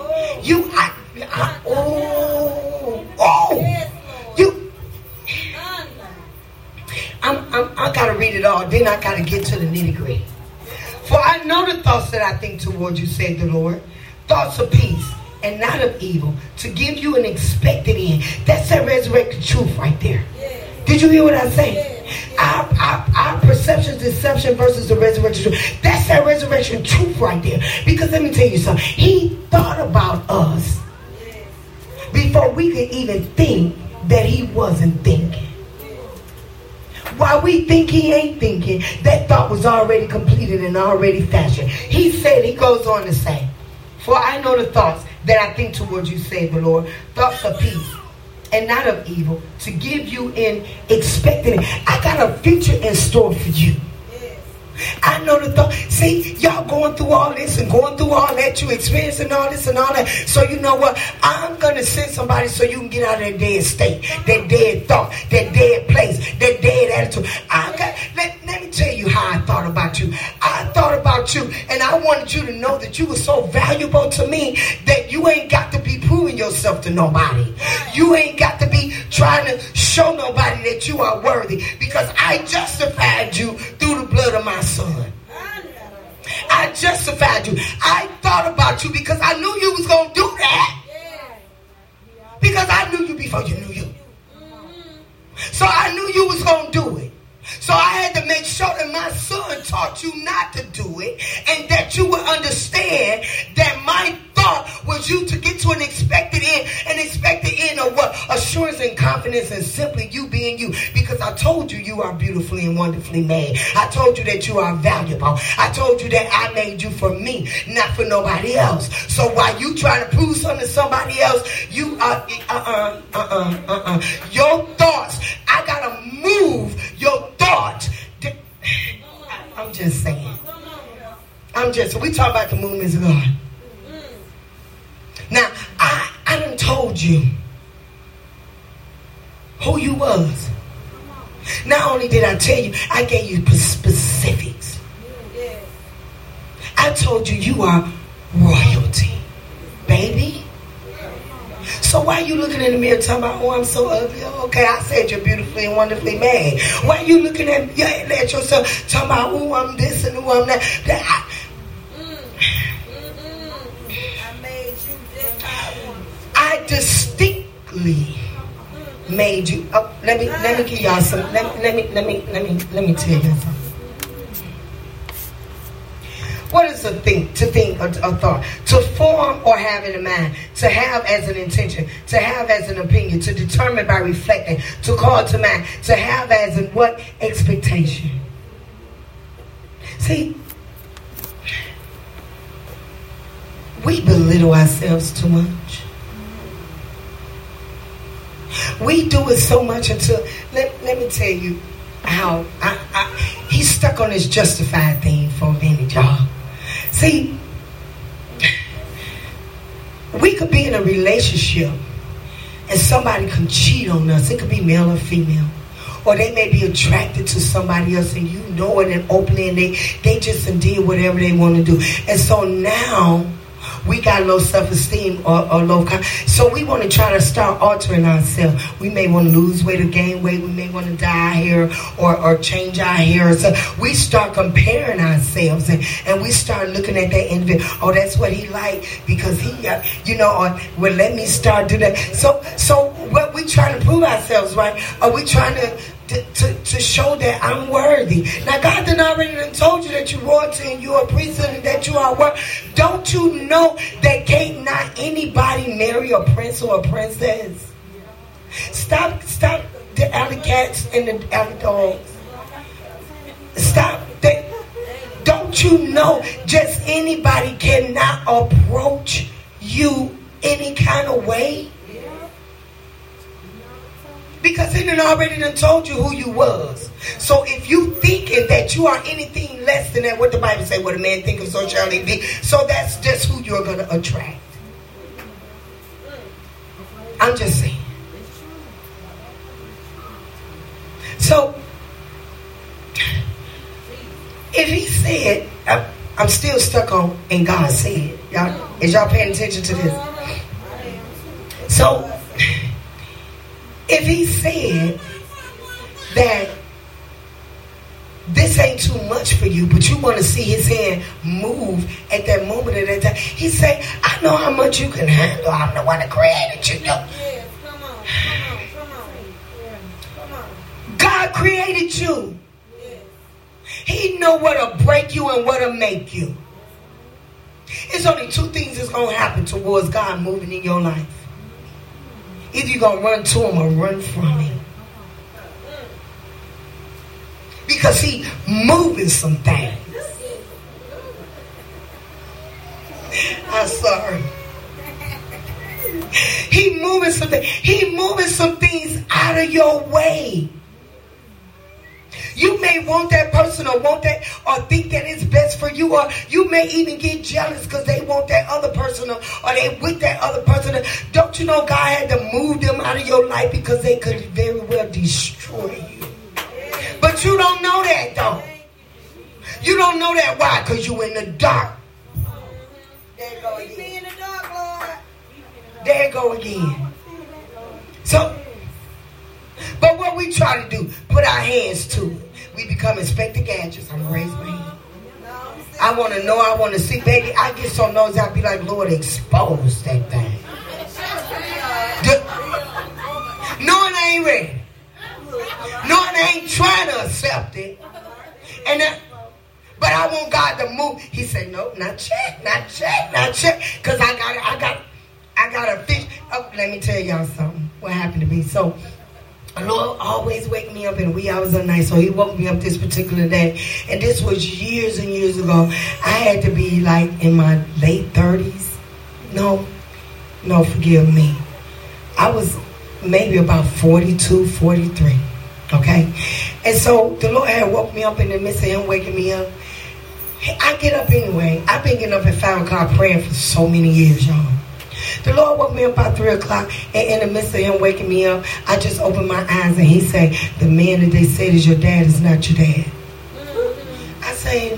I gotta read it all. Then I gotta get to the nitty gritty. For I know the thoughts that I think toward you, said the Lord. Thoughts of peace and not of evil, to give you an expected end. That's that resurrected truth right there. Yes. Did you hear what I said? Yes. Our perception, deception versus the resurrection truth. That's that resurrection truth right there. Because let me tell you something. He thought about us before we could even think that he wasn't thinking. While we think he ain't thinking, that thought was already completed and already fashioned. He said, he goes on to say, for I know the thoughts that I think towards you, said the Lord, thoughts of peace and not of evil, to give you an expected. I got a future in store for you. I know the thought. See, y'all going through all this and going through all that. You experiencing all this and all that. So you know what? I'm going to send somebody so you can get out of that dead state, that dead thought, that dead place, that dead attitude. Let me tell you how I thought about you. I thought about you and I wanted you to know that you were so valuable to me that you ain't got to be proving yourself to nobody. You ain't got to be trying to show nobody that you are worthy, because I justified you through the blood of my son. I justified you. I thought about you because I knew you was going to do that. Because I knew you before you knew you. So I knew you was going to do it. So I had to make sure that my son taught you not to do it, and that you would understand that my thought was you to get to an expected end of what? Assurance and confidence, and simply you being you. Because I told you you are beautifully and wonderfully made. I told you that you are valuable. I told you that I made you for me, not for nobody else. So while you trying to prove something to somebody else, you are your thoughts. I gotta move your thoughts. I'm just saying. We talk about the movements of God. Now, I done told you who you was. Not only did I tell you, I gave you specifics. I told you you are royalty, baby. So why are you looking in the mirror talking about, oh, I'm so ugly? Okay, I said you're beautifully and wonderfully made. Why are you looking at yourself talking about, oh, I'm this and oh, I'm that? I made you just how I want. I distinctly made you. Oh, let me give y'all some. Let me tell you something. What is a thing? To think, a thought. To form or have in a mind. To have as an intention. To have as an opinion. To determine by reflecting. To call to mind. To have as in what? Expectation. See, we belittle ourselves too much. We do it so much until, let me tell you how he's stuck on this justified thing for a minute, y'all. See, we could be in a relationship and somebody can cheat on us. It could be male or female. Or they may be attracted to somebody else and you know it and openly, and they just did whatever they want to do. And so now we got low self-esteem or low so we want to try to start altering ourselves. We may want to lose weight or gain weight. We may want to dye our hair or change our hair. So we start comparing ourselves and we start looking at that individual. Oh, that's what he like because he, or well, let me start doing that. So what we trying to prove ourselves, right? Are we trying to show that I'm worthy? Now God done already told you that you're royalty and you're a priesthood and that you are worthy. Don't you know that can't not anybody marry a prince or a princess? Stop the alley cats and the alley dogs. Stop that. Don't you know just anybody cannot approach you any kind of way? Because he done already told you who you was. So if you thinking that you are anything less than that, what the Bible say, what a man think of, so shall he be. So that's just who you're going to attract. I'm just saying. So if he said, I'm still stuck on, and God said, is y'all paying attention to this? So if he said that this ain't ain't too much for you, but you want to see his hand move at that moment of that time. He say, I know how much you can handle. I'm the one that created you. Yes, come on. God created you. Yes. He know what'll break you and what'll make you. It's only two things that's going to happen towards God moving in your life. Either you're going to run to him or run from him. Because he moving some things. I'm sorry. He moving some things. He moving some things out of your way. You may want that person or want that or think that it's best for you, or you may even get jealous because they want that other person or they with that other person. Don't you know God had to move them out of your life because they could very well destroy you? But you don't know that though. You don't know that. Why? Because you in the dark. There you go again. Be in the dark, Lord. There you go again. So, but what we try to do, put our hands to it. We become Inspector Gadgets. I'm going to raise my hand. I want to know, I want to see. Baby, I get so nosy, I'll be like, Lord, expose that thing. Knowing I ain't ready. Knowing I ain't trying to accept it. But I want God to move. He said, no, not yet. Because I got a fish. Oh, let me tell y'all something. What happened to me. So, the Lord always wake me up in the wee hours of the night. So he woke me up this particular day. And this was years and years ago. I had to be like in my late 30s. No, forgive me. I was maybe about 42, 43. Okay? And so the Lord had woke me up in the midst of him waking me up. I get up anyway. I've been getting up at 5 o'clock praying for so many years, y'all. The Lord woke me up about 3 o'clock, and in the midst of him waking me up, I just opened my eyes, and he said, the man that they said is your dad is not your dad. I said,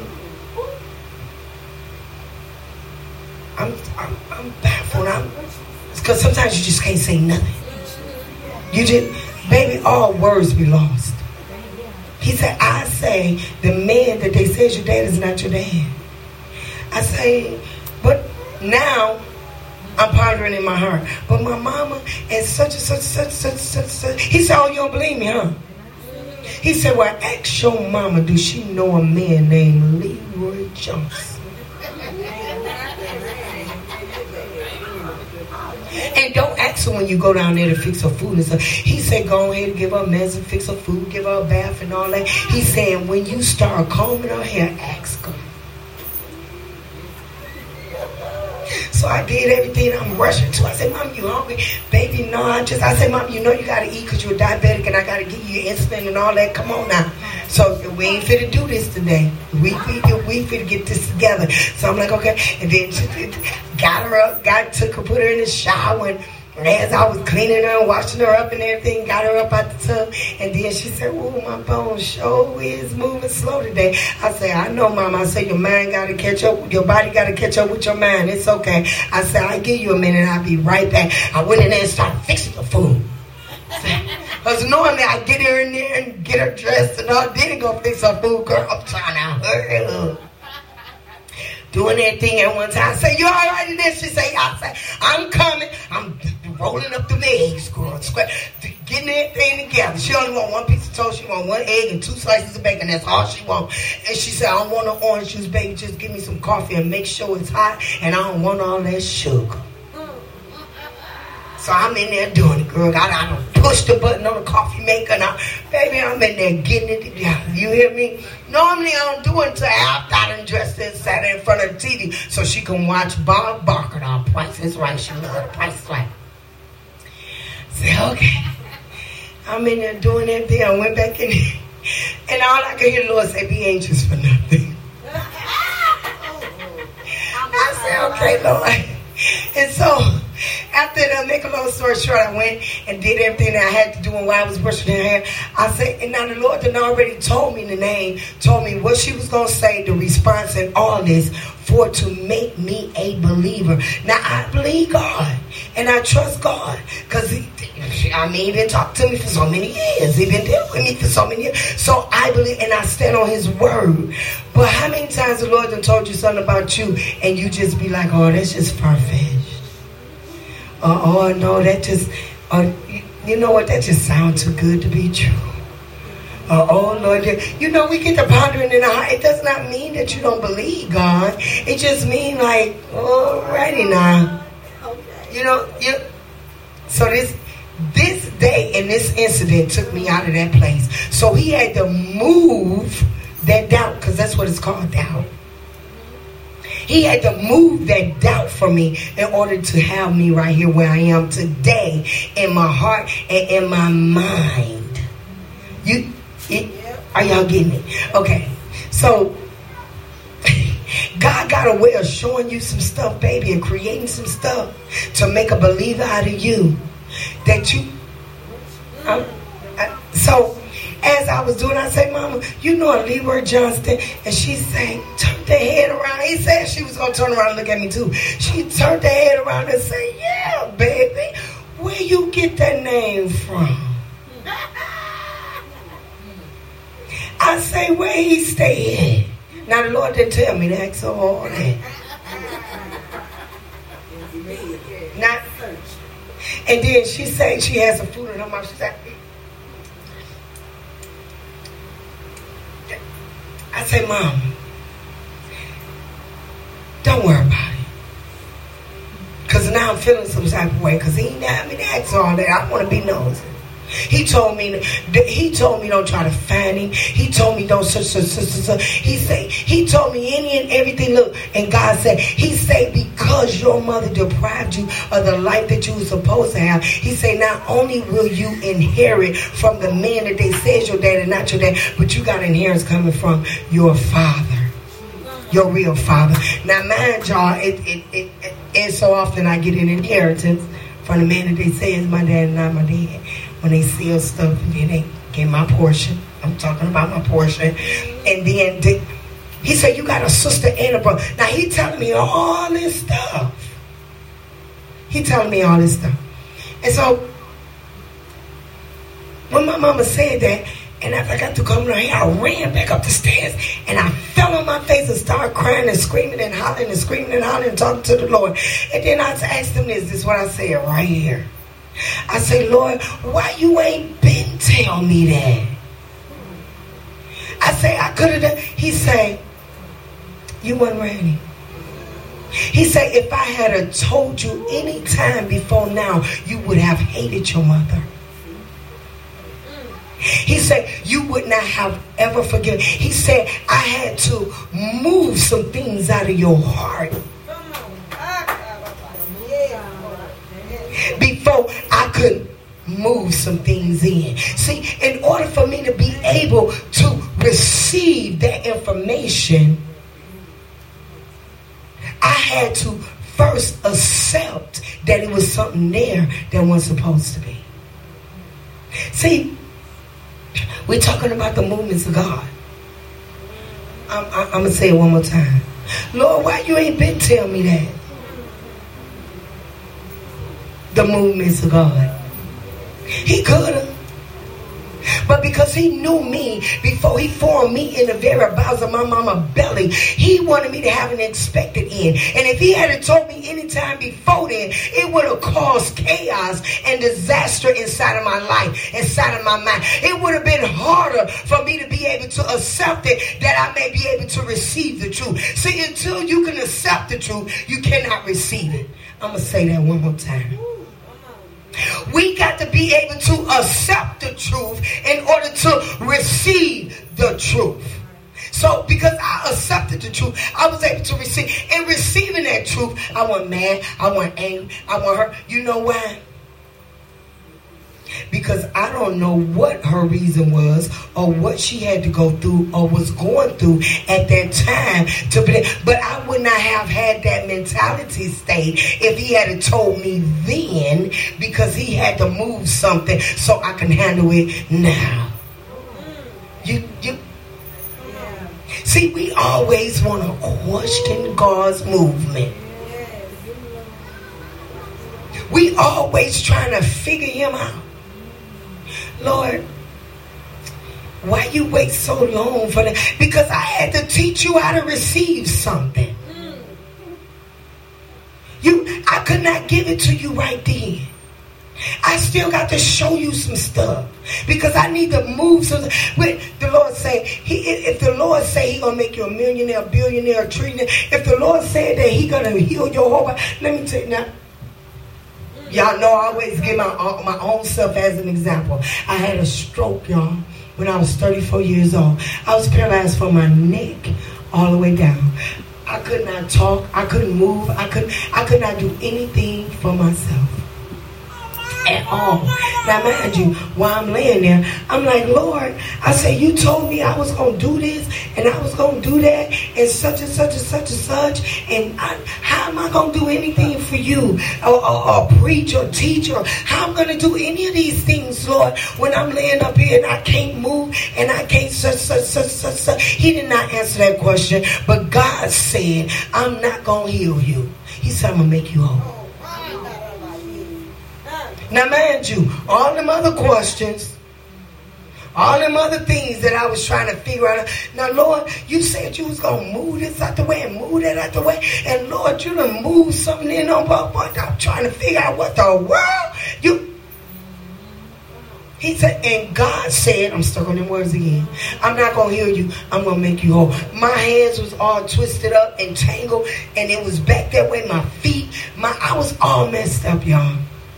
I'm baffled. Because sometimes you just can't say nothing. You just, baby, all words be lost. He said, I say, the man that they said is your dad is not your dad. I say, but now, I'm pondering in my heart. But my mama and such. He said, oh, you don't believe me, huh? He said, well, ask your mama, do she know a man named Leroy Johnson? And don't ask her when you go down there to fix her food and stuff. He said, go ahead and give her a mess and fix her food, give her a bath and all that. He said, when you start combing her hair, ask her. So I did everything. I'm rushing to. I said, Mom, you hungry? Baby, no. I said, Mom, you know you got to eat because you're diabetic and I got to give you insulin and all that. Come on now. So we ain't fit to do this today. We fit to get this together. So I'm like, okay. And then she got her up, took her, put her in the shower, and as I was cleaning her and washing her up and everything, got her up out the tub, and then she said, "Ooh, my bone sure is moving slow today." I said, "I know, Mom." I said, "Your mind got to catch up. Your body got to catch up with your mind. It's okay." I said, "I'll give you a minute. I'll be right back." I went in there and started fixing the food. Because normally I get her in there and get her dressed and all. Didn't go fix her food, girl. I'm trying to hurry up. Doing everything at one time. I say, "You all right in this?" She say, "I say, I'm coming." I'm rolling up the eggs, girl. Getting everything together. She only want one piece of toast. She want one egg and 2 slices of bacon. That's all she want. And she said, "I don't want no orange juice, baby. Just give me some coffee and make sure it's hot. And I don't want all that sugar." So I'm in there doing it, girl. I done pushed the button on the coffee maker. Now, baby, I'm in there getting it together. You hear me? Normally, I don't do it until after I done dressed and sat in front of the TV so she can watch Bob Barker. Now, Price is Right. She loves Price is Right. Say, okay. I'm in there doing everything. I went back in there. And all I could hear the Lord say, "Be anxious for nothing." I said, "Okay, Lord." And so, after that, make a long story short, I went and did everything that I had to do. And while I was brushing her hair, I said, and now the Lord had already told me the name, told me what she was going to say, the response and all this, for to make me a believer. Now, I believe God, and I trust God, because I mean, he been talking to me for so many years. He been dealing with me for so many years. So I believe, and I stand on his word. But how many times the Lord done told you something about you, and you just be like, oh, that's just far-fetched. Oh, no, that just, you know what, that just sounds too good to be true. Oh, Lord, you know, we get to pondering in our heart. It does not mean that you don't believe God. It just means like, alrighty now. You know, so this day and this incident took me out of that place. So he had to move that doubt, because that's what it's called, doubt. He had to move that doubt from me in order to have me right here where I am today in my heart and in my mind. Are y'all getting it? Okay. So God got a way of showing you some stuff, baby, and creating some stuff to make a believer out of you. That you... so, as I was doing, I said, Mama, you know Leroy Johnston? And she said, turned her head around. He said she was going to turn around and look at me too. She turned her head around and said, yeah, baby, where you get that name from? I say, where he stay at? Now the Lord didn't tell me that, so all that. Not, and then she said she has some food in her mouth. She said, I say, Mom, don't worry about it. Because now I'm feeling some type of way. Because he ain't had me to ask all that. I want to be nosy. He told me don't try to find him. He told me don't he told me any and everything. Look, and God said, he said, because your mother deprived you of the life that you were supposed to have, he said, not only will you inherit from the man that they said your dad and not your dad, but you got inheritance coming from your father, your real father. Now mind y'all, it's so often I get an inheritance from the man that they say is my dad and not my dad. When they sell stuff and then they get my portion. I'm talking about my portion. And then he said, you got a sister and a brother. Now he telling me all this stuff. And so when my mama said that, and after I got to come down here, I ran back up the stairs and I fell on my face and started crying and screaming and hollering and screaming and hollering and talking to the Lord. And then I asked him this is what I said right here. I say, Lord, why you ain't been tell me that? I say, I could have done. He say, you weren't ready. He said, if I had told you any time before now, you would have hated your mother. He said, you would not have ever forgiven. He said, I had to move some things out of your heart before I could move some things in. See, in order for me to be able to receive that information, I had to first accept that it was something there that wasn't supposed to be. See, we're talking about the movements of God. I'm going to say it one more time. Lord, why you ain't been tell me that? The movements of God. He could have. But because he knew me before he formed me in the very bowels of my mama's belly, he wanted me to have an expected end. And if he had told me any time before then, it would have caused chaos and disaster inside of my life, inside of my mind. It would have been harder for me to be able to accept it, that I may be able to receive the truth. See, until you can accept the truth, you cannot receive it. I'm going to say that one more time. We got to be able to accept the truth in order to receive the truth. So because I accepted the truth, I was able to receive. In receiving that truth, I wasn't mad, I wasn't angry, I wasn't hurt. You know why? Because I don't know what her reason was or what she had to go through or was going through at that time to be, but I would not have had that mentality state if he had told me then, because he had to move something so I can handle it now. You see, we always want to question God's movement. We always trying to figure him out. Lord, why you wait so long for that? Because I had to teach you how to receive something. I could not give it to you right then. I still got to show you some stuff because I need to move. So the Lord say, if the Lord say He gonna make you a millionaire, a billionaire, a trillionaire, if the Lord said that He gonna heal your whole body, let me tell you now. Y'all know I always give my own self as an example. I had a stroke, y'all, when I was 34 years old. I was paralyzed from my neck all the way down. I could not talk. I couldn't move. I could not do anything for myself at all. Now, mind you, while I'm laying there, I'm like, Lord, I said, you told me I was going to do this and I was going to do that and such and such and such and such. And how am I going to do anything for you or preach or teach or how I'm going to do any of these things, Lord, when I'm laying up here and I can't move and I can't such. He did not answer that question, but God said, I'm not going to heal you. He said, I'm going to make you whole. Now, mind you, all them other questions, all them other things that I was trying to figure out. Now, Lord, you said you was going to move this out the way and move that out the way. And, Lord, you done moved something in on my part. I'm trying to figure out what the world. He said, and God said, I'm stuck on them words again. I'm not going to heal you. I'm going to make you whole. My hands was all twisted up and tangled. And it was back that way. My feet, I was all messed up, y'all.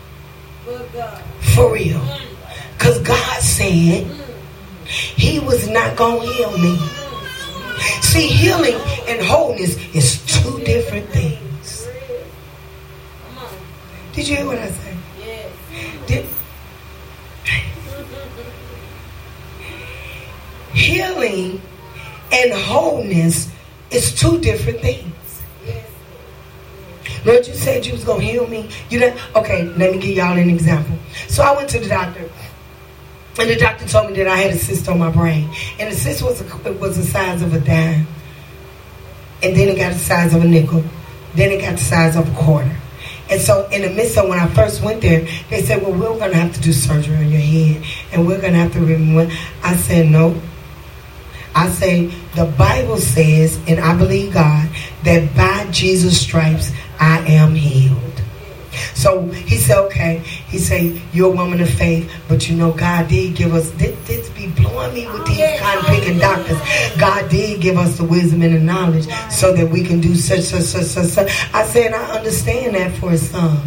For real. Because God said He was not going to heal me. See, healing and wholeness is two different things. Did you hear what I said? Yes. Healing and wholeness is two different things. Lord, you said you was going to heal me. You know, okay, let me give y'all an example. So I went to the doctor, and the doctor told me that I had a cyst on my brain. And the cyst was the size of a dime. And then it got the size of a nickel. Then it got the size of a quarter. And so in the midst of when I first went there, they said, well, we're going to have to do surgery on your head. And we're going to have to remove it. I said, no. I say, the Bible says, and I believe God, that by Jesus' stripes, I am healed. So he said, okay. He said, you're a woman of faith, but you know, God did give us, this be blowing me with these cotton picking doctors. God did give us the wisdom and the knowledge so that we can do such. I said, I understand that for his son.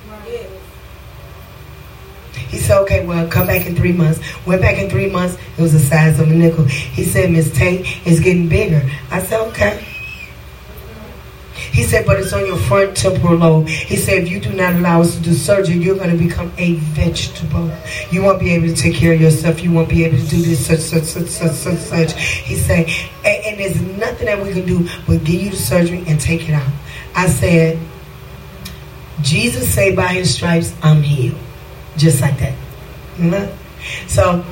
He said, okay, well, come back in 3 months. Went back in 3 months. It was the size of a nickel. He said, Miss Tate, it's getting bigger. I said, okay. He said, but it's on your front temporal lobe. He said, if you do not allow us to do surgery, you're going to become a vegetable. You won't be able to take care of yourself. You won't be able to do this, such. He said, and there's nothing that we can do but give you the surgery and take it out. I said, Jesus said by his stripes, I'm healed. Just like that. Mm-hmm. So,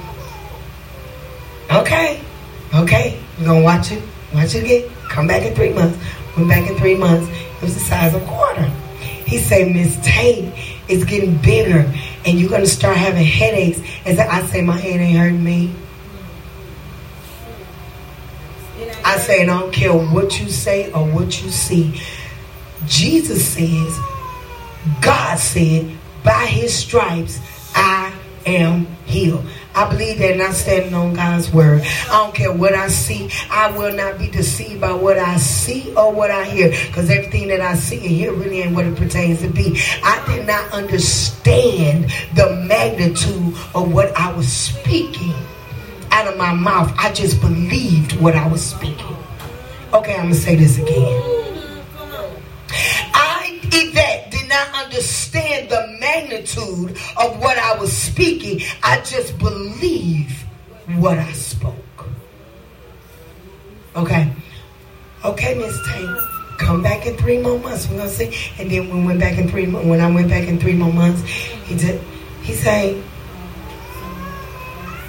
okay. We're going to watch it. Watch it again. Come back in 3 months. Went back in 3 months. It was the size of a quarter. He said, Miss Tate, it's getting bigger. And you're going to start having headaches. And I say, my head ain't hurting me. I say, I don't care what you say or what you see. Jesus says, God said, by his stripes, I am healed. I believe that, and I'm standing on God's word. I don't care what I see. I will not be deceived by what I see or what I hear, because everything that I see and hear really ain't what it pertains to be. I did not understand the magnitude of what I was speaking out of my mouth. I just believed what I was speaking. Okay, I'm going to say this again. Yvette did not understand the magnitude of what I was speaking. I just believed what I spoke. Okay, Miss Tate, come back in 3 more months. We're gonna see. And then when I went back in 3 more months, he said,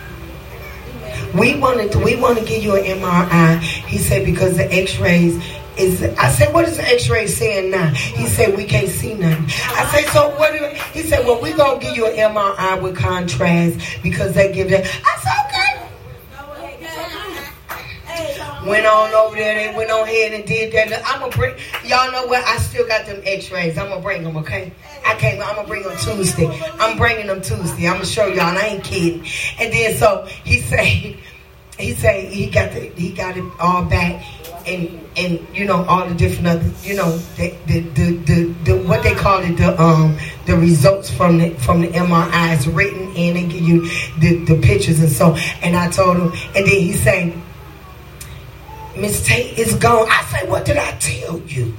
we want to give you an MRI. He said, because the X-rays, I said, what is the x-ray saying now? He said, we can't see nothing. I said, so what do he said, well, we're going to give you an MRI with contrast because they give that. I said, okay. Went on over there. They went on ahead and did that. I'm going to bring, y'all know what? I still got them x-rays. I'm going to bring them, okay? I'm going to bring them Tuesday. I'm bringing them Tuesday. I'm going to show y'all. And I ain't kidding. And then so he said he got it all back. And you know all the different other, you know, the what they call it, the results from the MRIs written in and give you the pictures and so. And I told him, and then he said, Miss Tate is gone. I said, what did I tell you?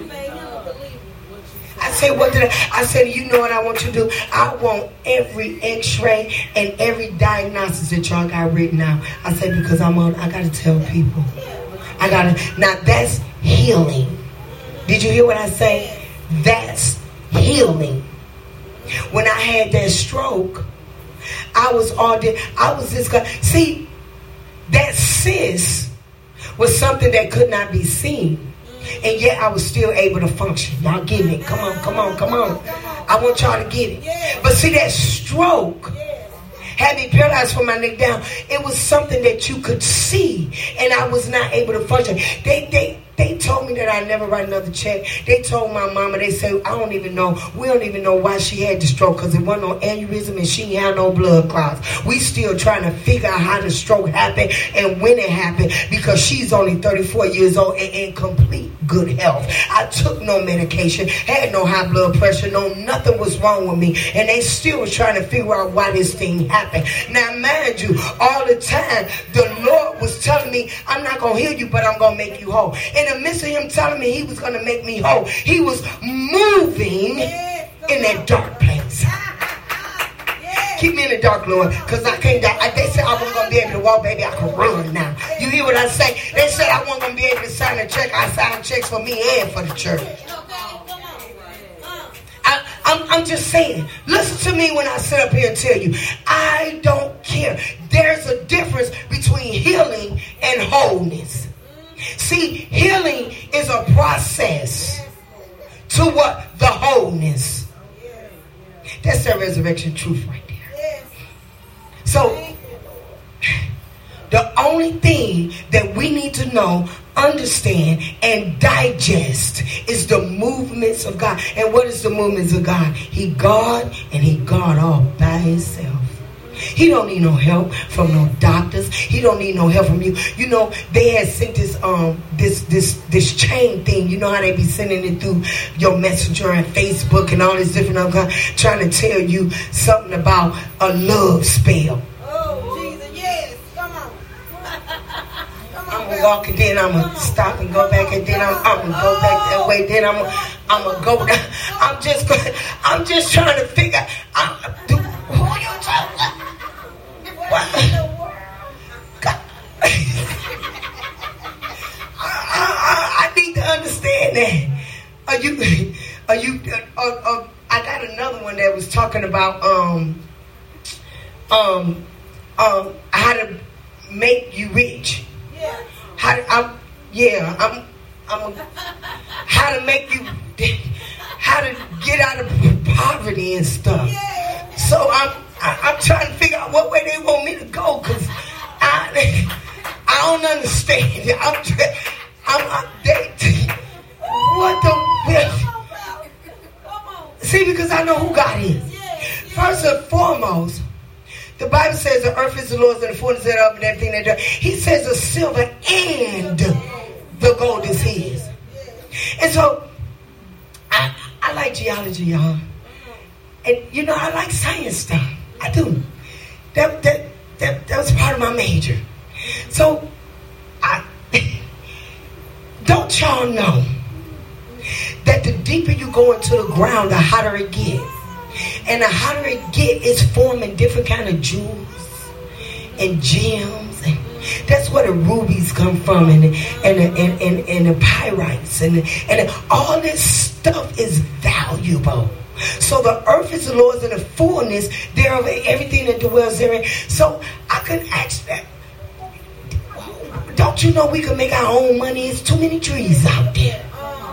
I said, what did I said, you know what I want you to do? I want every x-ray and every diagnosis that y'all got written out. I said, because I got to tell people. Now that's healing. Did you hear what I say? That's healing. When I had that stroke, I was this guy. See, that cyst was something that could not be seen. And yet I was still able to function. Y'all get it. Come on. I want y'all to get it. But see, that stroke had me paralyzed from my neck down. It was something that you could see, and I was not able to function. They told me that I'd never write another check. They told my mama, they said, we don't even know why she had the stroke, because it wasn't no aneurysm and she had no blood clots. We still trying to figure out how the stroke happened and when it happened, because she's only 34 years old and in complete good health. I took no medication, had no high blood pressure, nothing was wrong with me, and they still was trying to figure out why this thing happened. Now mind you, all the time the Lord was telling me, I'm not going to heal you, but I'm going to make you whole. In the midst of him telling me he was going to make me whole, he was moving in that dark place. Keep me in the dark, Lord, because I can't die. They said I wasn't going to be able to walk, baby. I could run now. You hear what I say? They said I wasn't going to be able to sign a check. I signed checks for me and for the church. I'm just saying, listen to me when I sit up here and tell you, I don't care. There's a difference between healing and wholeness. See, healing is a process to what? The wholeness. That's the resurrection truth right there. So, the only thing that we need to know, understand, and digest is the movements of God. And what is the movements of God? He God, and he God all by himself. He don't need no help from no doctors. He don't need no help from you. You know, they had sent this chain thing. You know how they be sending it through your messenger and Facebook and all this different other, trying to tell you something about a love spell. Oh, Jesus, yes. Come on. I'm going to walk and then I'm going to stop and go back and then I'm going to go back that way. Then I'm going to go down. I'm just trying to figure out who are you talking about? What? I need to understand that. I got another one that was talking about how to make you rich. How to get out of poverty and stuff. So I'm trying to figure out what way they want me to go, because I don't understand. What the hell? See, because I know who God is. First and foremost, the Bible says the earth is the Lord's and the fullness thereof and everything that does. He says the silver and the gold is his. And so I like geology, y'all. And you know, I like science stuff. I do. That was part of my major. So don't y'all know that the deeper you go into the ground, the hotter it gets. And the hotter it gets, it's forming different kind of jewels and gems, and that's where the rubies come from, and the pyrites, and all this stuff is valuable. So the earth is the Lord's and the fullness thereof, everything that dwells therein. So I could ask that. Don't you know we can make our own money? It's too many trees out there.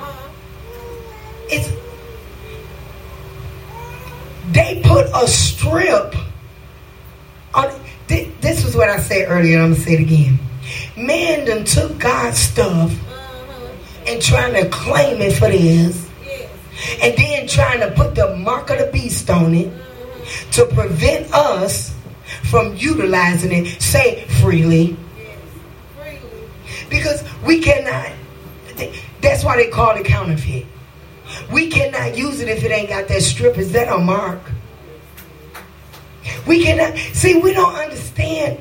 They put a strip on. This was what I said earlier, and I'm going to say it again. Man done took God's stuff and trying to claim it for theirs. And then trying to put the mark of the beast on it to prevent us from utilizing it, say freely. Because we cannot, that's why they call it counterfeit. We cannot use it if it ain't got that strip. Is that a mark? We cannot, see, we don't understand.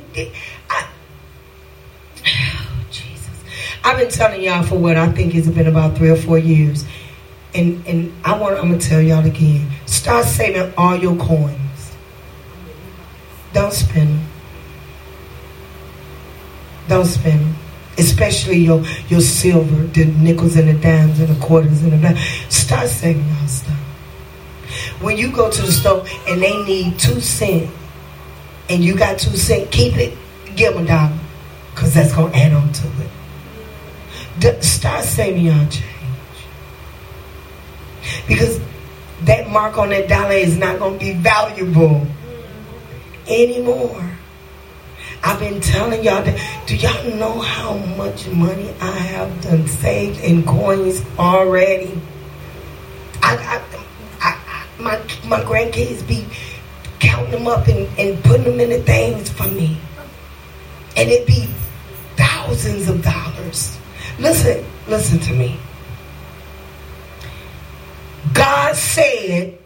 Jesus. I've been telling y'all for what I think it's been about 3 or 4 years. And I'm going to tell y'all again. Start saving all your coins. Don't spend them. Don't spend them. Especially your silver, the nickels and the dimes and the quarters and the dimes. Start saving y'all stuff. When you go to the store and they need 2 cents and you got 2 cents, keep it, give them $1. Because that's going to add on to it. Start saving y'all change. Because that mark on that dollar is not going to be valuable anymore. I've been telling y'all that. Do y'all know how much money I have done saved in coins already? My grandkids be counting them up and putting them in the things for me. And it be thousands of dollars. Listen to me. God said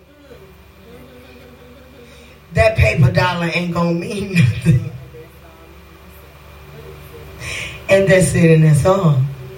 that paper dollar ain't gonna mean nothing. And that's it, and that's all.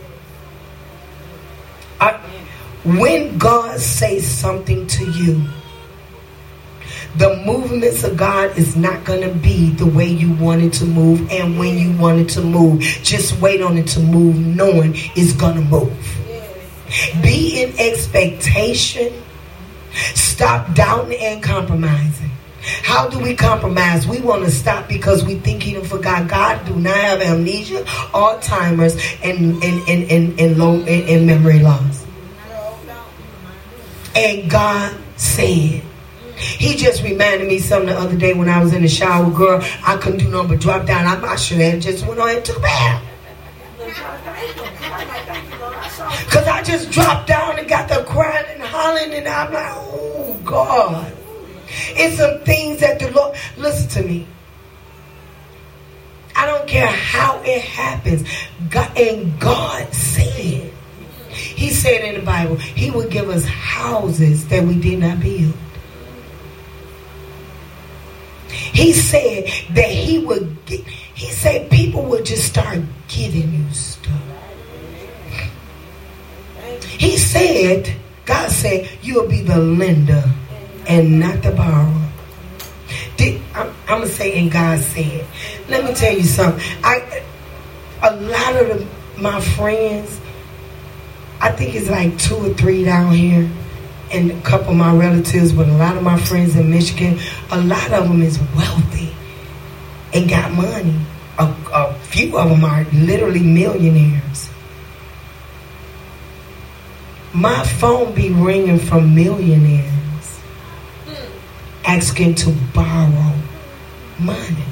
When God says something to you, the movements of God is not going to be the way you want it to move and when you want it to move. Just wait on it to move, knowing it's going to move. Be in expectation. Stop doubting and compromising. How do we compromise? We want to stop because we think he done forgot. God do not have amnesia, Alzheimer's, and low and memory loss. And God said, he just reminded me something the other day when I was in the shower, girl. I couldn't do nothing but drop down. I should have just went on and took a bath. Because I just dropped down and got the crying and hollering, and I'm like, oh God. It's some things that the Lord, listen to me. I don't care how it happens. God said, he said in the Bible, he would give us houses that we did not build. He said that he said people would just start giving you stuff. He said, God said, you'll be the lender and not the borrower. I'm going to say, and God said. Let me tell you something. A lot of my friends, I think it's like 2 or 3 down here, and a couple of my relatives, but a lot of my friends in Michigan, a lot of them is wealthy and got money. A few of them are literally millionaires. My phone be ringing from millionaires asking to borrow money.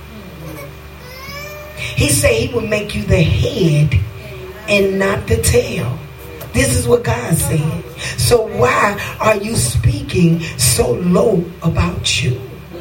He said he would make you the head and not the tail. This is what God said. So why are you speaking so low about you?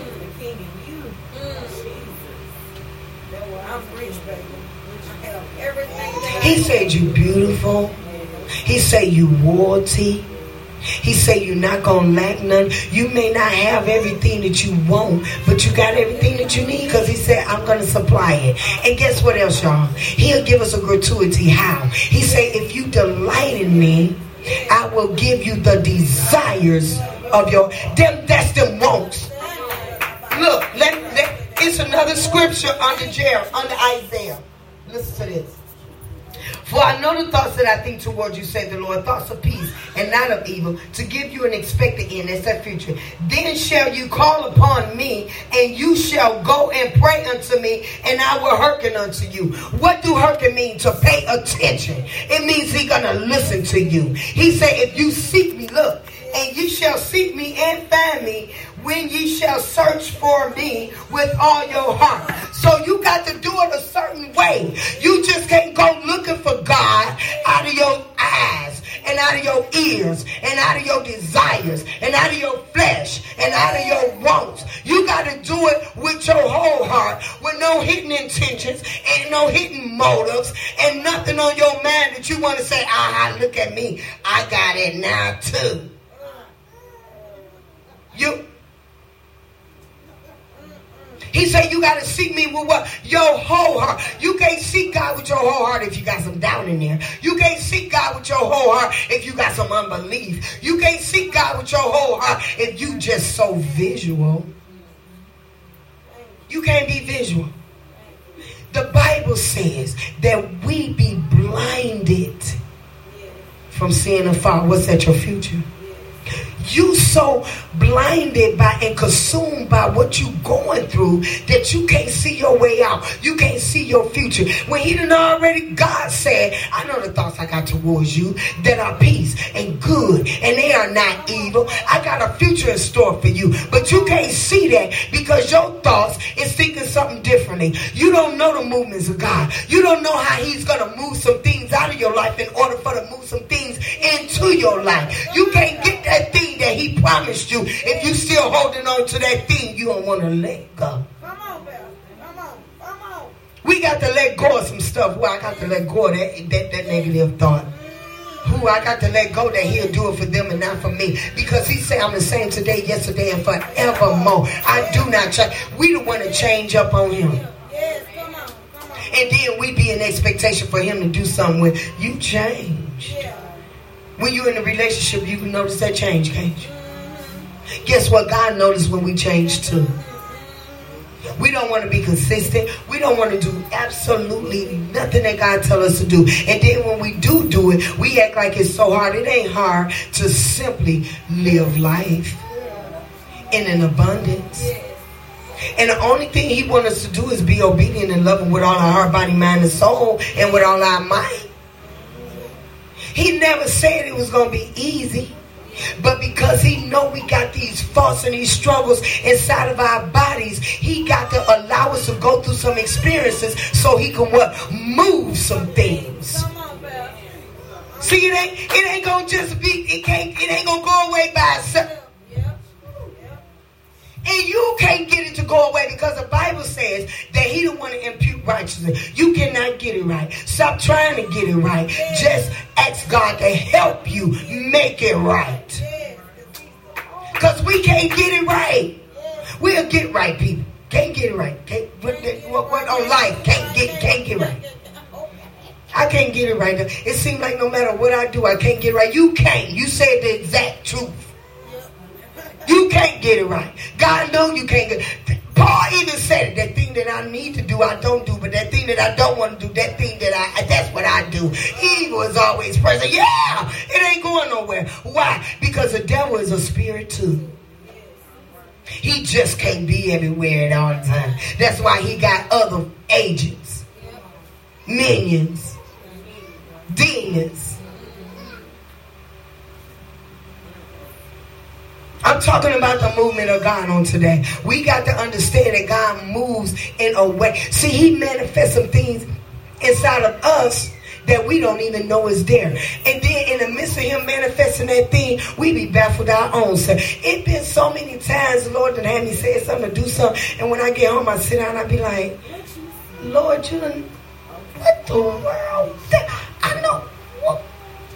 He said you beautiful. He said you royalty. He said you're not going to lack none. You may not have everything that you want, but you got everything that you need, because he said, I'm going to supply it. And guess what else, y'all? He'll give us a gratuity. How? He said, if you delight in me, I will give you the desires of your, that's them wants. Look, it's another scripture under Isaiah. Listen to this. For I know the thoughts that I think towards you, said the Lord, thoughts of peace and not of evil, to give you an expected end. That's that future. Then shall you call upon me, and you shall go and pray unto me, and I will hearken unto you. What do hearken mean? To pay attention. It means He's going to listen to you. He said, if you seek me, look, and you shall seek me and find me when ye shall search for me with all your heart. So you got to do it a certain way. You just can't go looking for God out of your eyes and out of your ears and out of your desires and out of your flesh and out of your wants. You got to do it with your whole heart, with no hidden intentions and no hidden motives and nothing on your mind that you want to say, look at me, I got it now too. He said you got to seek me with what? Your whole heart. You can't seek God with your whole heart if you got some doubt in there. You can't seek God with your whole heart if you got some unbelief. You can't seek God with your whole heart if you just so visual. You can't be visual. The Bible says that we be blinded from seeing afar. What's at your future? You so blinded by and consumed by what you going through that you can't see your way out. You can't see your future. When He done already, God said, I know the thoughts I got towards you that are peace and good, and they are not evil. I got a future in store for you. But you can't see that because your thoughts is thinking something differently. You don't know the movements of God. You don't know how He's going to move some things out of your life in order for to move some things into your life. You can't get that thing that He promised you. If you still holding on to that thing, you don't want to let go. Come on, Bill. Come on. We got to let go of some stuff. Well, I got to let go of that negative thought. I got to let go that He'll do it for them and not for me. Because He said, I'm the same today, yesterday, and forevermore. I do not change. We the one to change up on Him. Yes, come on. And then we be in expectation for Him to do something with you. Change. Yeah. When you're in a relationship, you can notice that change, can't you? Guess what? God noticed when we change too. We don't want to be consistent. We don't want to do absolutely nothing that God tells us to do. And then when we do it, we act like it's so hard. It ain't hard to simply live life in an abundance. And the only thing He wants us to do is be obedient and love Him with all our heart, body, mind, and soul, and with all our might. He never said it was going to be easy. But because He know we got these faults and these struggles inside of our bodies, He got to allow us to go through some experiences so He can move some things. Come on, Bill. See, it ain't gonna just be, it ain't gonna go away by itself. And you can't get it to go away because the Bible says that He don't want to impute righteousness. You cannot get it right. Stop trying to get it right. Just ask God to help you make it right. Because we can't get it right. We'll get right, people. Can't get it right. What on life? Can't get right. I can't get it right. It seems like no matter what I do, I can't get it right. You can't. You said the exact truth. You can't get it right. God knows you can't get it. Paul even said it. That thing that I need to do, I don't do. But that thing that I don't want to do, that thing that that's what I do. Evil is always present. Yeah, it ain't going nowhere. Why? Because the devil is a spirit too. He just can't be everywhere at all the time. That's why he got other agents, minions, demons. I'm talking about the movement of God on today. We got to understand that God moves in a way. See, He manifests some things inside of us that we don't even know is there. And then in the midst of Him manifesting that thing, we be baffled our own self. It's been so many times the Lord done had me say something to do something. And when I get home, I sit down and I be like, Lord, you done, what the world? I know. What?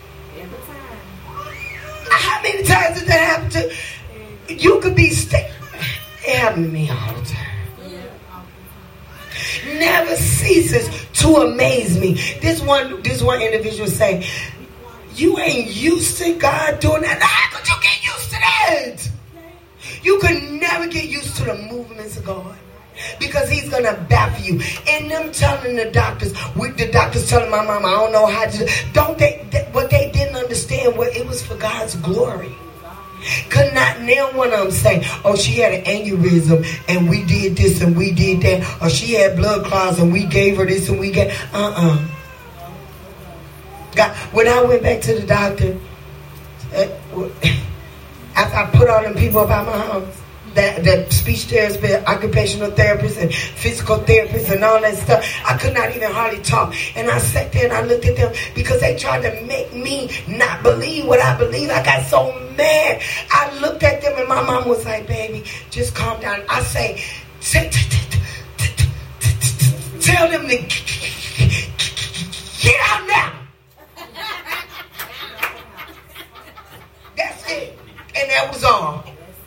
How many times did that happen to you? Could be it happened to me all the time. Never ceases to amaze me. This one individual say, you ain't used to God doing that. How could you get used to that? You could never get used to the movements of God. Because he's going to baffle you. And them telling the doctors telling my mama, I don't know how to, what they didn't understand, it was for God's glory. Could not nail one of them say, oh, she had an aneurysm and we did this and we did that. Or she had blood clots and we gave her this and we gave, God, when I went back to the doctor, after I put all them people about my house, that speech therapist, occupational therapist, and physical therapist, and all that stuff, I could not even hardly talk. And I sat there and I looked at them because they tried to make me not believe what I believe. I got so mad. I looked at them and my mom was like, baby, just calm down. I say, tell them to get out now. That's it. And that was all.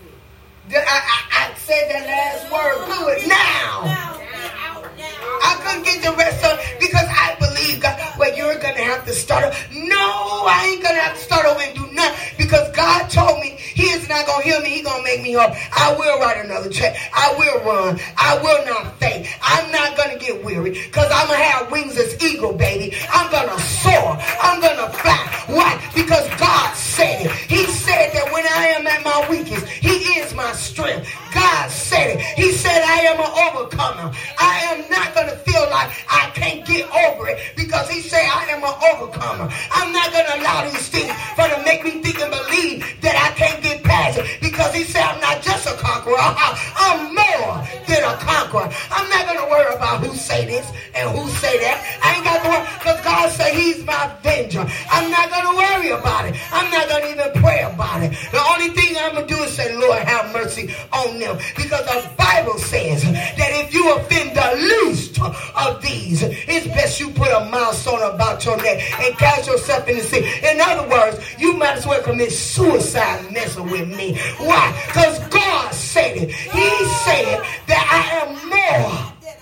I said that last word good now. I couldn't get the rest of it because I believe God. Well, you're going to have to start over. No, I ain't going to have to start over and do nothing because God told me he is not going to heal me. He's going to make me whole. I will write another check. I will run. I will not faint. I'm not going to get weary because I'm going to have wings as eagle, baby. I'm going to soar. I'm going to fly. Why? Because God said it. He said that when I am at my weakest, he is my strength. God said it. He said I am an overcomer. I am not going to feel like I can't get over it because he said I am an overcomer. I'm not going to allow these things for to make me think and believe that I can't get past it because he said I'm not just a conqueror. I'm more than a conqueror. I'm not going to worry about who say this and who say that. I ain't got to worry because God said he's my avenger. I'm not going to worry about it. I'm not going to even pray about it. The only thing I'm going to do is say, Lord, have mercy on them. Because the Bible says that if you offend the least of these, it's best you put a milestone about your neck and cast yourself in the sea. In other words, you might as well commit suicide messing with me. Why? Because God said it. He said that I am more.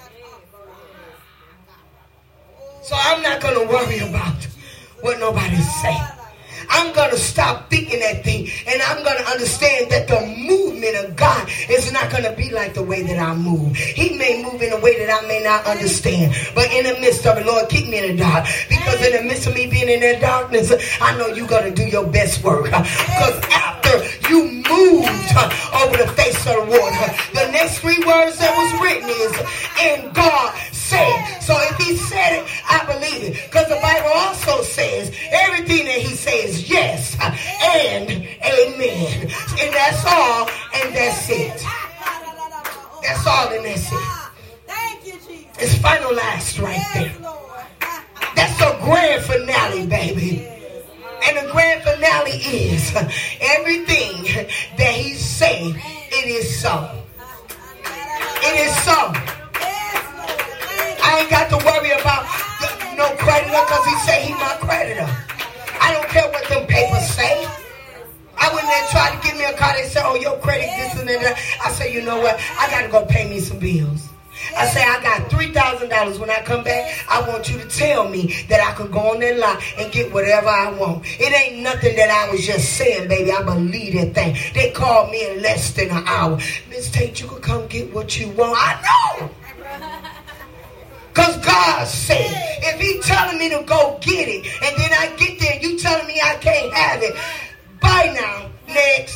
So I'm not going to worry about what nobody's saying. I'm going to stop thinking that thing and I'm going to understand that the movement of God is not going to be like the way that I move. He may move in a way that I may not understand. But in the midst of it, Lord, keep me in the dark. Because in the midst of me being in that darkness, I know you're going to do your best work. Because after you moved over the face of the water, the next 3 words that was written is, and God said. So if he said it, I believe it. Because the Bible also says everything that he says, yes and amen. And that's all and that's it. That's all and that's it. It's finalized right there. That's the grand finale, baby. And the grand finale is everything that he said, it is so. It is so. I ain't got to worry about no creditor because he said he's my creditor. I don't care what them papers say. I went there and tried to give me a car. They said, oh, your credit this and that. I said, you know what? I got to go pay me some bills. I say, I got $3,000. When I come back, I want you to tell me that I could go on that lot and get whatever I want. It ain't nothing that I was just saying, baby. I believe that thing. They called me in less than an hour. Miss Tate, you could come get what you want. I know. Because God said, if he telling me to go get it, and then I get there, you telling me I can't have it. Bye now. Next.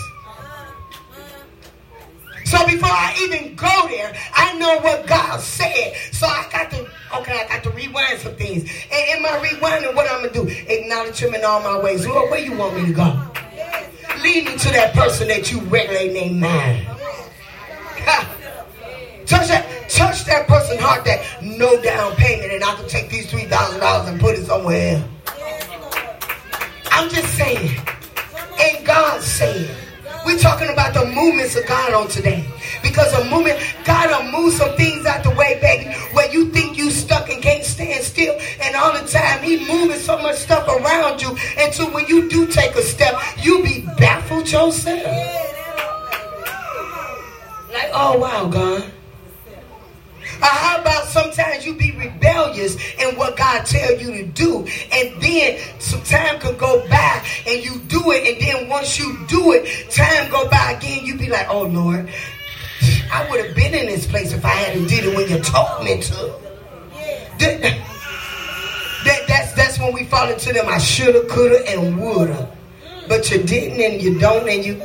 So before I even go there, I know what God said. So I got to rewind some things. And in my rewinding, what I'm going to do? Acknowledge him in all my ways. Lord, where you want me to go? Lead me to that person that you regulate named mine. Touch that person's heart that no down payment and I can take these $3,000 and put it somewhere else. I'm just saying. And God said. We're talking about the movements of God on today. Because a movement, God will move some things out the way, baby, where you think you stuck and can't stand still. And all the time, he moving so much stuff around you until when you do take a step, you be baffled yourself. Like, oh, wow, God. How about sometimes you be rebellious in what God tell you to do, and then some time could go by and you do it, and then once you do it, time go by again, you be like, oh Lord, I would have been in this place if I hadn't did it when you told me to. That's when we fall into them. I shoulda, coulda, and woulda. But you didn't and you don't and you.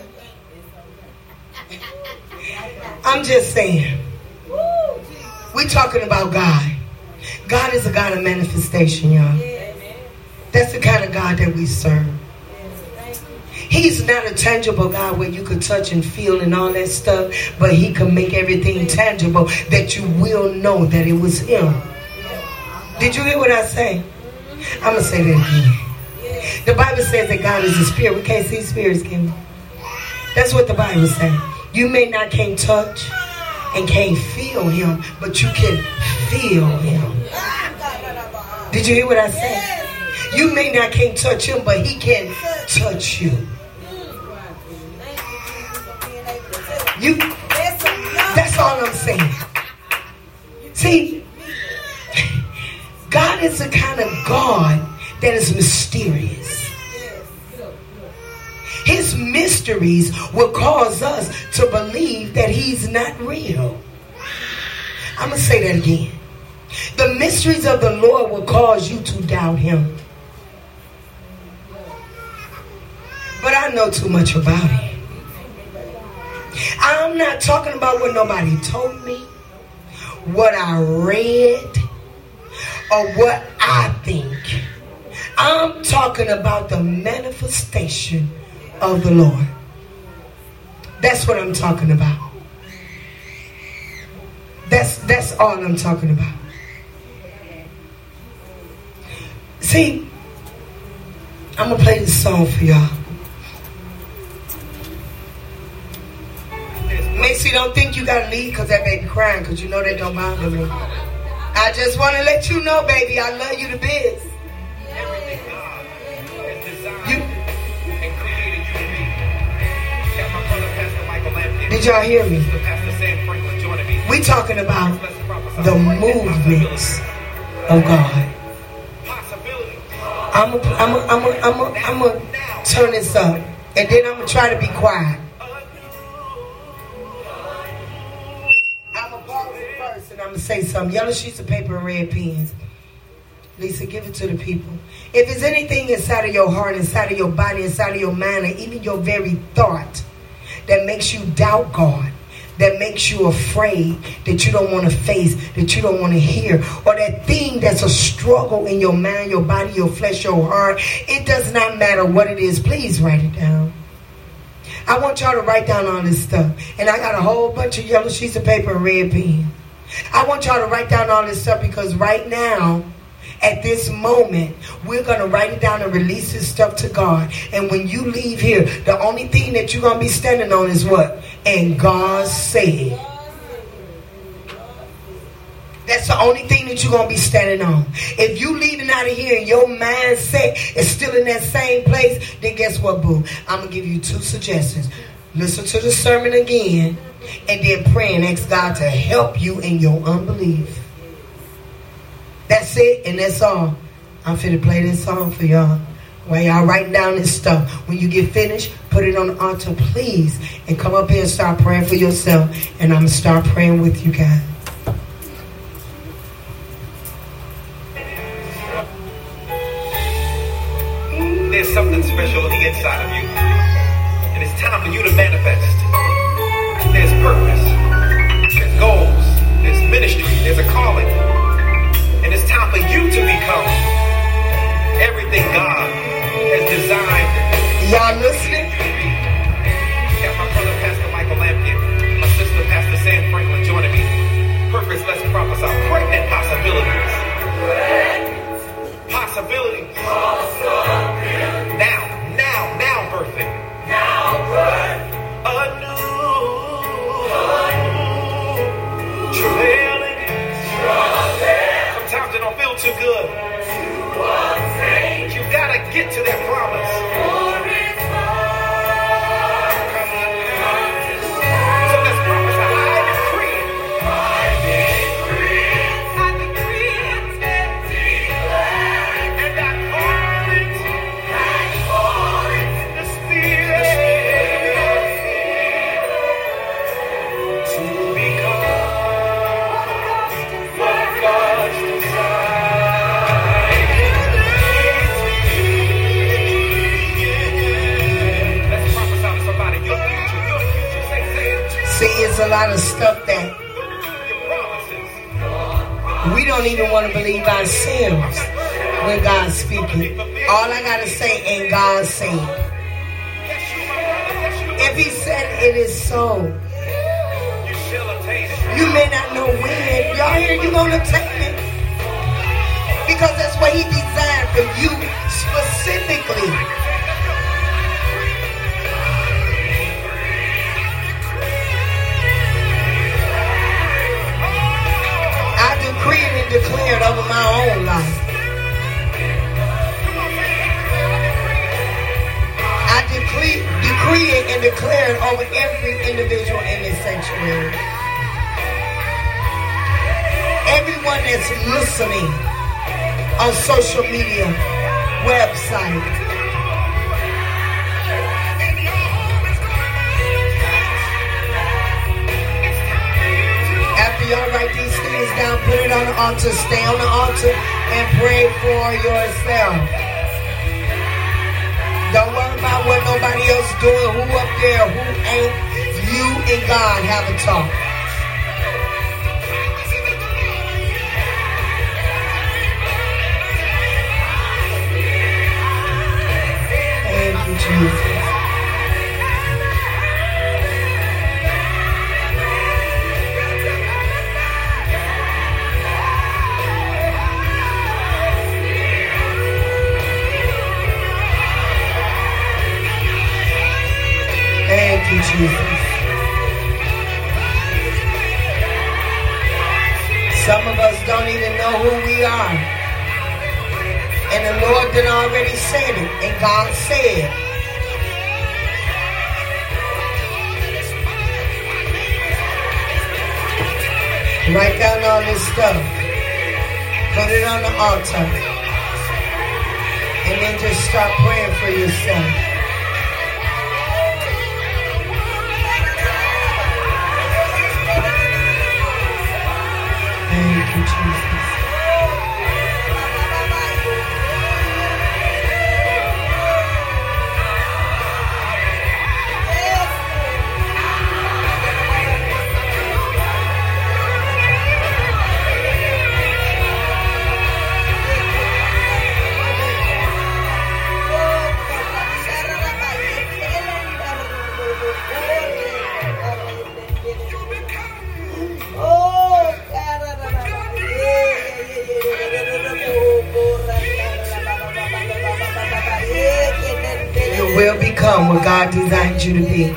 I'm just saying. We're talking about God. God is a God of manifestation, y'all. That's the kind of God that we serve. He's not a tangible God where you could touch and feel and all that stuff, but he can make everything tangible that you will know that it was him. Did you hear what I say? I'm going to say that again. The Bible says that God is a spirit. We can't see spirits, can we? That's what the Bible says. You may not can't touch and can't feel him, but you can feel him. Did you hear what I said? You may not can't touch him, but he can touch you. That's all I'm saying. See, God is the kind of God that is mysterious. His mysteries will cause us to believe that he's not real. I'm going to say that again. The mysteries of the Lord will cause you to doubt him. But I know too much about it. I'm not talking about what nobody told me, what I read, or what I think. I'm talking about the manifestation of the Lord. That's what I'm talking about. That's all I'm talking about. See, I'm going to play this song for y'all. Macy, don't think you got to leave because that baby crying, because you know that don't bother me. I just want to let you know, baby, I love you to bits. Everything God has designed and created you to be. Tell my brother, Pastor Michael Lampkin. Did y'all hear me? Pastor Sam Franklin joining me. We talking about the movements of God. I'm gonna turn this up, and then I'm gonna try to be quiet. I'm gonna pause it first, and I'm gonna say something. Yellow sheets of paper and red pens. Lisa, give it to the people. If there's anything inside of your heart, inside of your body, inside of your mind, or even your very thought that makes you doubt God, that makes you afraid, that you don't want to face, that you don't want to hear, or that thing that's a struggle in your mind, your body, your flesh, your heart, it does not matter what it is. Please write it down. I want y'all to write down all this stuff. And I got a whole bunch of yellow sheets of paper and red pen. I want y'all to write down all this stuff because right now, at this moment, we're going to write it down and release this stuff to God. And when you leave here, the only thing that you're going to be standing on is what? And God said. That's the only thing that you're going to be standing on. If you leaving out of here and your mindset is still in that same place, then guess what, boo? I'm going to give you 2 suggestions. Listen to the sermon again and then pray and ask God to help you in your unbelief. That's it, and that's all. I'm finna play this song for y'all. While y'all writing down this stuff. When you get finished, put it on the altar, please. And come up here and start praying for yourself. And I'm going to start praying with you guys. There's something special on the inside of you. And it's time for you to manifest. There's purpose. There's goals. There's ministry. There's a calling. And it's time for you to become everything God has designed. Y'all listening? Got my brother, Pastor Michael Lampkin. My sister, Pastor Sam Franklin, joining me. Purpose, let's prophesy. Pregnant possibilities. Possibilities. Now birthing. A new travailing. Sometimes it don't feel too good. But you gotta get to that promise. So let's prophesy. I decree and I call it the Spirit to be lot of stuff that we don't even want to believe ourselves when God's speaking. All I got to say, and God said. If he said it is so, you may not know when. Y'all hear you're going to obtain it. Because that's what he designed for you specifically. I decree it and declare it over my own life. I decree it and declare it over every individual in this sanctuary. Everyone that's listening on social media, website. After y'all write these things down, put it on the altar, stay on the altar, and pray for yourself. Don't worry about what nobody else doing, who up there, who ain't. You and God have a talk. Thank you, Jesus. Thank you, Jesus. Some of us don't even know who we are. And the Lord did already said it. And God said. Write down all this stuff. Put it on the altar. And then just start praying for yourself. Thank you, Jesus. Will become what God designed you to be.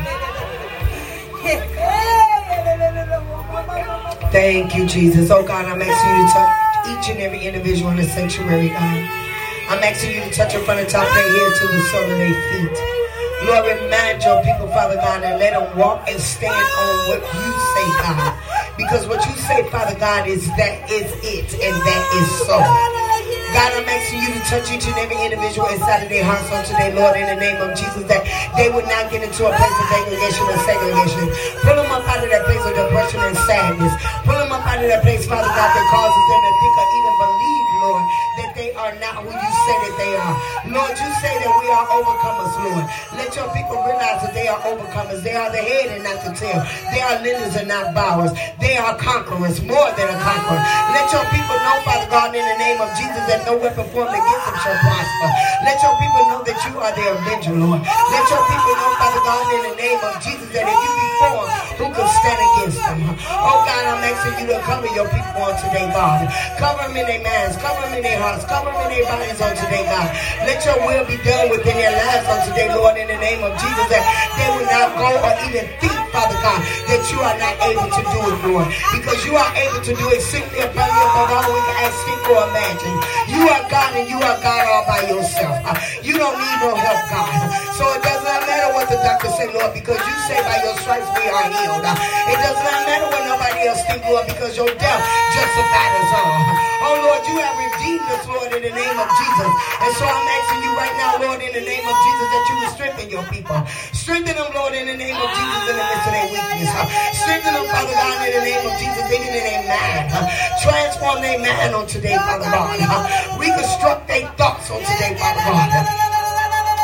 Thank you, Jesus. Oh God, I'm asking you to touch each and every individual in the sanctuary, God. I'm asking you to touch them from the top of their head to the sole of their feet. Lord, remind your people, Father God, and let them walk and stand on what you say, God. Because what you say, Father God, is that is it, and that is so. God, I'm asking you to touch each and every individual inside of their hearts on today, Lord, in the name of Jesus, that they would not get into a place of degradation or segregation. Pull them up out of that place of depression and sadness. Pull them up out of that place, Father God, that causes them to think or even believe, Lord, that they are not who you say that they are. Lord, you say that we are overcomers, Lord. Let your people realize that they are overcomers. They are the head and not the tail. They are lenders and not borrowers. They are conquerors, more than a conqueror. Let your people know, Father God, in the name of Jesus, that no weapon formed against them shall prosper. Let your people know that you are their avenger, Lord. Let your people know, Father God, in the name of Jesus, that if you be formed, who can stand against them? Oh God, I'm asking you to cover your people on today, God. Cover them in their minds, cover them in their hearts, cover them in their bodies on today, God. Let your will be done within their lives on today, Lord, in the name of Jesus, that they will not go or even think, Father God, that you are not able to do it, Lord. Because you are able to do it simply above all we can ask, think, or imagine. You are God and you are God all by yourself. You don't need no help, God. So it does not matter what the doctors say, Lord, because you say by your stripes we are healed. It does not matter what nobody else thinks, Lord, because your death justified us all. Oh, Lord, you have redeemed us, Lord, in the name of Jesus. And so I'm asking you right now, Lord, in the name of Jesus, that you will strengthen your people. Strengthen them, Lord, in the name of Jesus, in the midst of their weakness. Strengthen them, Father God, in the name of Jesus, even in their mind. Transform their mind on today, Father God. Reconstruct their thoughts on today, Father God.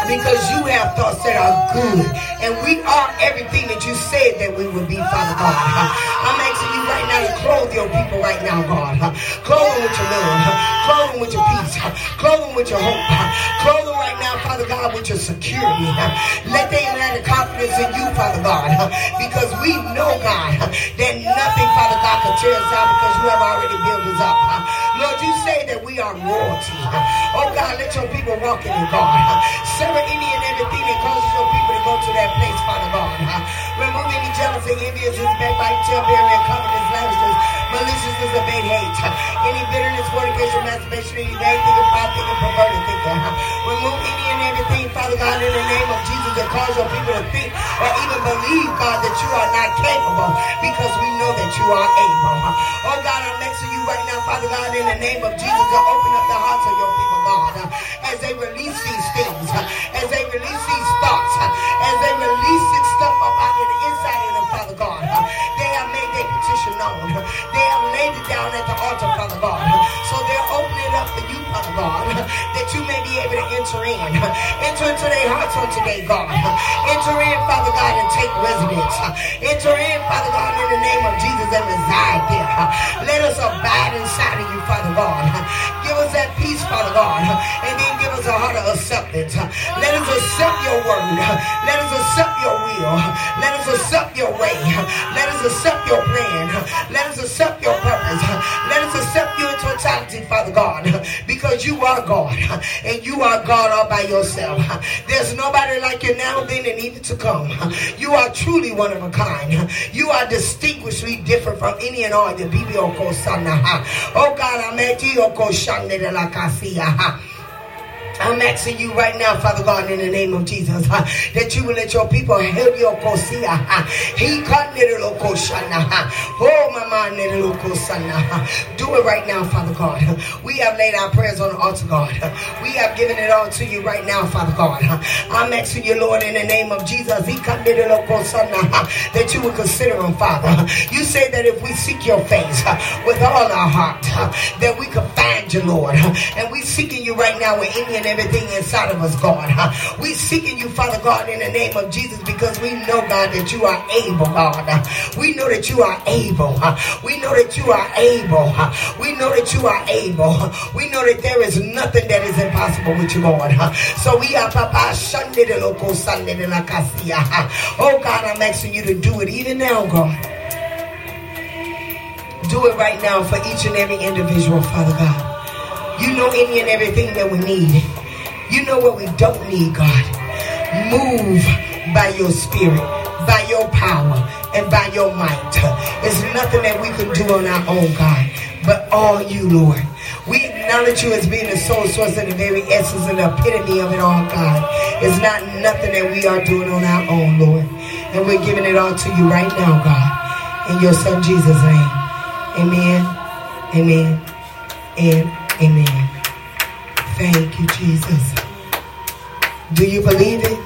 because you have thoughts that are good. And we are everything that you said that we would be, Father God. I'm asking you right now to clothe your people right now, God. Clothe them with your love. Clothe them with your peace. Clothe them with your hope. Clothe them right now, Father God, with your security. Let them have the confidence in you, Father God. Because we know, God, that nothing, Father God, can tear us down because you have already built us up. Lord, you say that we are royalty. Oh, God, let your people walk in it, God. Sever any and everything that causes your people to go to that place, Father God. Remove any jealousy, envious, backbiting, childbearing, covetous, lavishers, maliciousness, and bad hate. Any bitterness, fornication, masturbation, any bad thinking, foul thinking, perverted thinking. Remove any and everything, Father God, in the name of Jesus that cause your people to think or even believe, God, that you are not capable because we know that you are able. Oh, God, I'm asking you right now, Father God, in the name of Jesus to open up the hearts of your people, God, as they release these things, as they release these thoughts, as they release this stuff up out of the inside of them, Father God. They have made their petition known. They have laid it down at the altar, Father God. So they're opening it up for you, Father God, that you may be able to enter in. Enter into their hearts on today, God. Enter in, Father God, and take residence. Enter in, Father God, in the name of Jesus and reside there. Let us abide inside of you, Father God. Give us that peace, Father God, and then give us a heart of acceptance. Let us accept your word. Let us accept your will. Let us accept your way. Let us accept your plan. Let us accept your purpose. Let us accept you in totality, Father God, because you are God, and you are God all by yourself. There's nobody like you now, then, and even to come. You are truly one of a kind. You are distinguishedly different from any and all the BBO Sana. Oh God, I'm at you, I'm asking you right now, Father God, in the name of Jesus, that you will let your people help your kosia. He can't do it right now, Father God. We have laid our prayers on the altar, God. We have given it all to you right now, Father God. I'm asking you, Lord, in the name of Jesus, that you will consider them, Father. You say that if we seek your face with all our heart, that we can find you, Lord. And we seeking you right now with any and everything inside of us, God. We seeking you, Father God, in the name of Jesus, because we know, God, that you are able, God. We know that you are able. We know that you are able. We know that you are able. We know that there is nothing that is impossible with you, Lord. So we are Papa Sunday the local Sunday the Lacasia. Oh God, I'm asking you to do it even now, God. Do it right now for each and every individual, Father God. You know any and everything that we need. You know what we don't need, God. Move by your spirit, by your power, and by your might. There's nothing that we can do on our own, God, but all you, Lord. We acknowledge you as being the sole source and the very essence and the epitome of it all, God. It's not nothing that we are doing on our own, Lord. And we're giving it all to you right now, God. In your son Jesus' name. Amen. Amen. And amen. Thank you, Jesus. Do you believe it?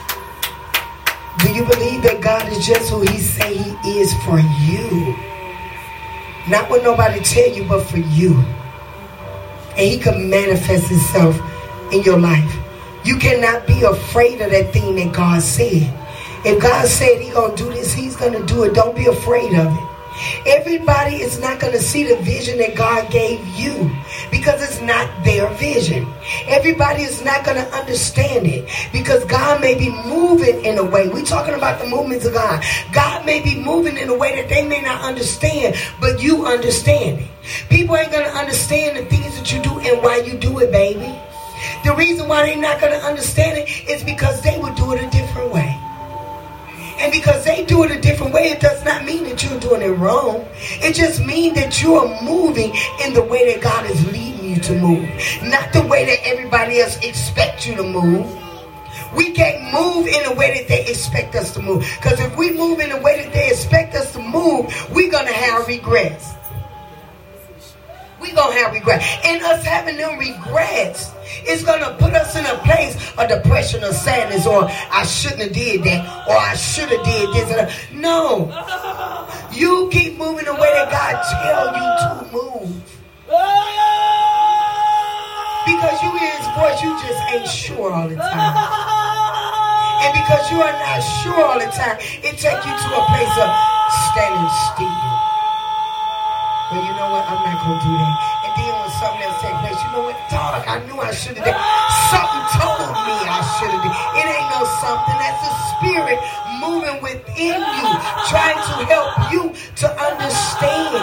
Do you believe that God is just who he say he is for you? Not what nobody tell you, but for you. And he can manifest himself in your life. You cannot be afraid of that thing that God said. If God said he's going to do this, he's going to do it. Don't be afraid of it. Everybody is not going to see the vision that God gave you because it's not their vision. Everybody is not going to understand it because God may be moving in a way. We're talking about the movements of God. God may be moving in a way that they may not understand, but you understand it. People ain't going to understand the things that you do and why you do it, baby. The reason why they're not going to understand it is because they would do it a different way. And because they do it a different way, it does not mean that you're doing it wrong. It just means that you are moving in the way that God is leading you to move. Not the way that everybody else expects you to move. We can't move in the way that they expect us to move. Because if we move in the way that they expect us to move, we're going to have regrets. We're going to have regrets. And us having them regrets is going to put us in a place of depression or sadness, or I shouldn't have did that, or I should have did this. No. You keep moving the way that God tells you to move. Because you is voice, you just ain't sure all the time. And because you are not sure all the time, it takes you to a place of standing still. Well, you know what? I'm not going to do that. And then when something else takes place, you know what? Dog, I knew I should have done. Something told me I should have done. It ain't no something. That's a spirit moving within you, trying to help you to understand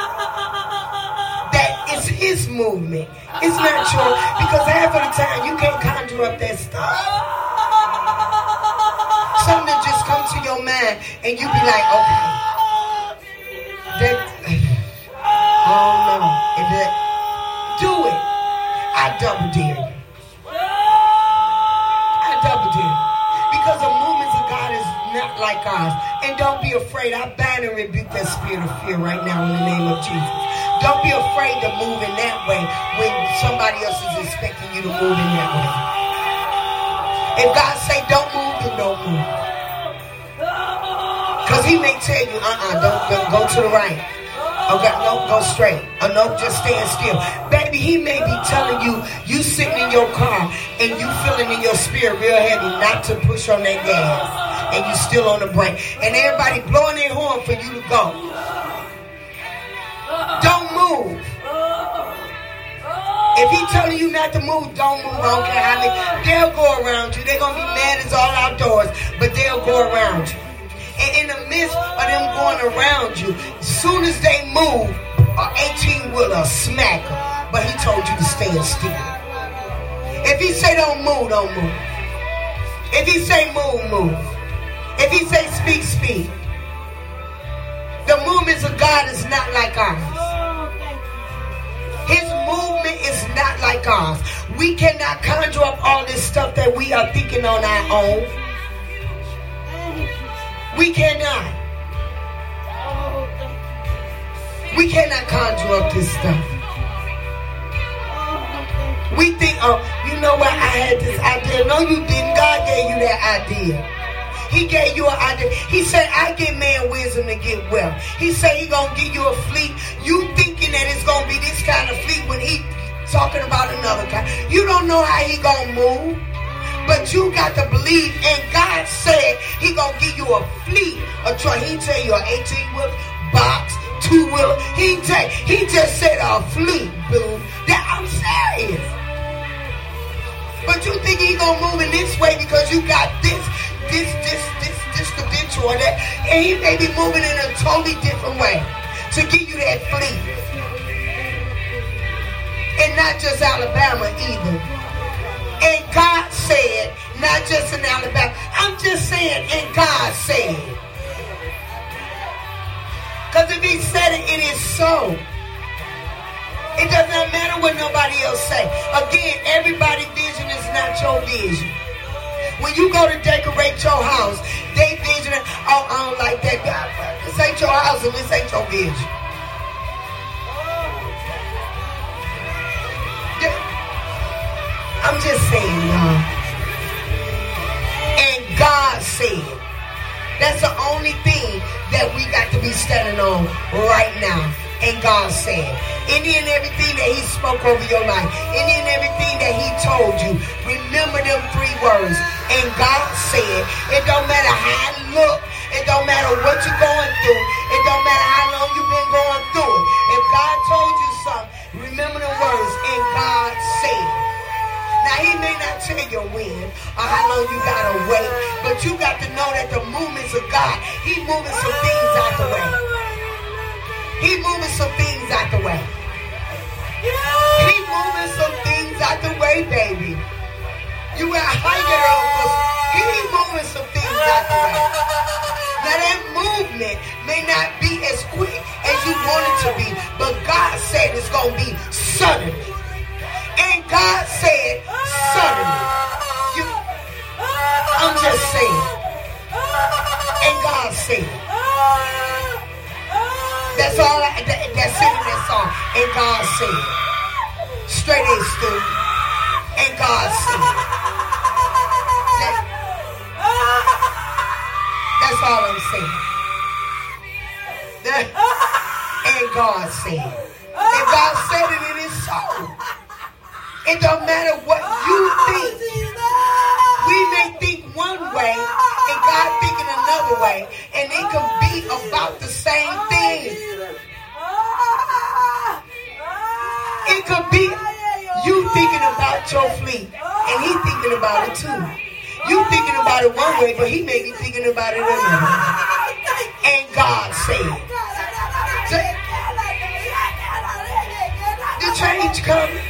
that it's his movement. It's not yours. Because half of the time, you can't conjure up that stuff. Something just comes to your mind, and you be like, okay. That... Oh no. Do it. I double dare you. I double dare you. Because the movements of God is not like ours. And don't be afraid. I bind and rebuke that spirit of fear right now in the name of Jesus. Don't be afraid to move in that way when somebody else is expecting you to move in that way. If God say don't move, then don't move. Because he may tell you, don't go to the right. Okay, no, go straight. Or no, just stand still. Baby, he may be telling you, you sitting in your car and you feeling in your spirit real heavy not to push on that gas. And you still on the brake. And everybody blowing their horn for you to go. Don't move. If he telling you not to move, don't move. I don't care how many. They'll go around you. They're going to be mad as all outdoors. But they'll go around you. And in the midst of them going around you, as soon as they move, an 18-wheeler smack them. But he told you to stand still. If he say don't move, don't move. If he say move, move. If he say speak, speak. The movements of God is not like ours. His movement is not like ours. We cannot conjure up all this stuff that we are thinking on our own. We cannot. We cannot conjure up this stuff. We think, oh, you know what? I had this idea. No, you didn't. God gave you that idea. He gave you an idea. He said, I give man wisdom to get wealth. He said he going to give you a fleet. You thinking that it's going to be this kind of fleet when he talking about another kind. You don't know how he going to move. But you got to believe, and God said he going to give you a fleet, a truck. He tell you an 18-wheeler, box, 2-wheeler. He just said a fleet, dude. I'm serious. But you think he going to move in this way because you got this credential or that, and he may be moving in a totally different way to give you that fleet. And not just Alabama either. And God said, not just in Alabama. I'm just saying, and God said. Because if he said it, it is so. It does not matter what nobody else say. Again, everybody's vision is not your vision. When you go to decorate your house, they vision it, oh, I don't like that guy. This ain't your house and this ain't your vision. I'm just saying, y'all. And God said, that's the only thing that we got to be standing on right now. And God said, any and everything that he spoke over your life, any and everything that he told you, remember them 3 words. And God said, it don't matter how it look, it don't matter what you're going through, it don't matter how long you've been going through it. If God told you something, remember the words, and God said. Now, he may not tell you when or how long you got to wait, but you got to know that the movements of God, he moving some things out the way. He moving some things out the way. He moving some things out the way, baby. You got higher uncles. He moving some things out the way. Now, that movement may not be as quick as you want it to be, but God said it's going to be suddenly. And God said, suddenly. I'm just saying. And God said. That's all. That's it in that song. And God said. Straight A, Stu. And God said. That's all I'm saying. And God said. And God said it, it is so. It don't matter what you think. We may think one way and God thinking another way. And it can be about the same thing. It could be you thinking about your fleet and he thinking about it too. You thinking about it one way, but he may be thinking about it another way. And God said, the change coming.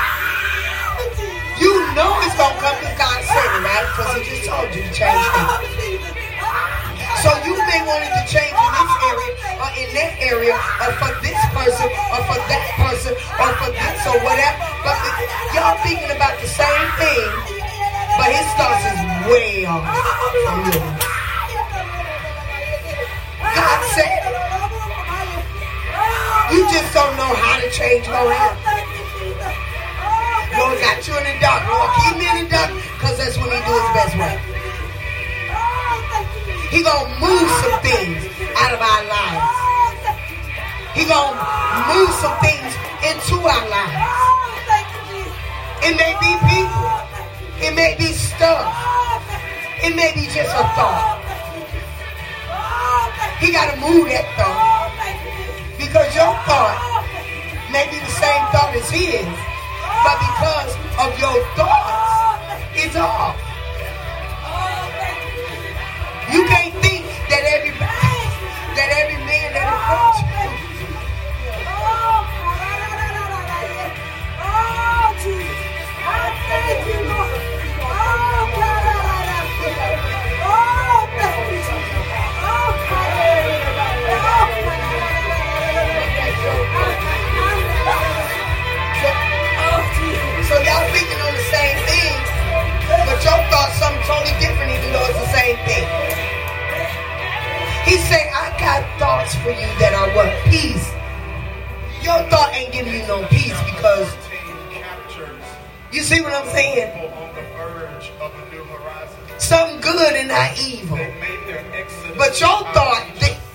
You know it's going to come because God said it, right? Because he just told you to change things. So you may want it to change in this area or in that area or for this person or for that person or for this or whatever. But y'all thinking about the same thing, but his thoughts is way off from yours. God said it. You just don't know how to change your life. Lord got you in the dark. Lord, keep me in the dark because that's when he do his best work. He gonna move some things out of our lives. He gonna move some things into our lives. It may be people. It may be stuff. It may be just a thought. He gotta move that thought. Because your thought may be the same thought as his. But because of your thoughts, it's off. You can't think that every man that approaches you. Oh, Jesus. I thank you, Lord. Oh, God. Oh, thank you, Jesus. Oh, So y'all thinking on the same thing, but your thoughts something totally different even though it's the same thing. He said, I got thoughts for you that are what? Peace. Your thought ain't giving you no peace because you see what I'm saying? Something good and not evil. But your thought,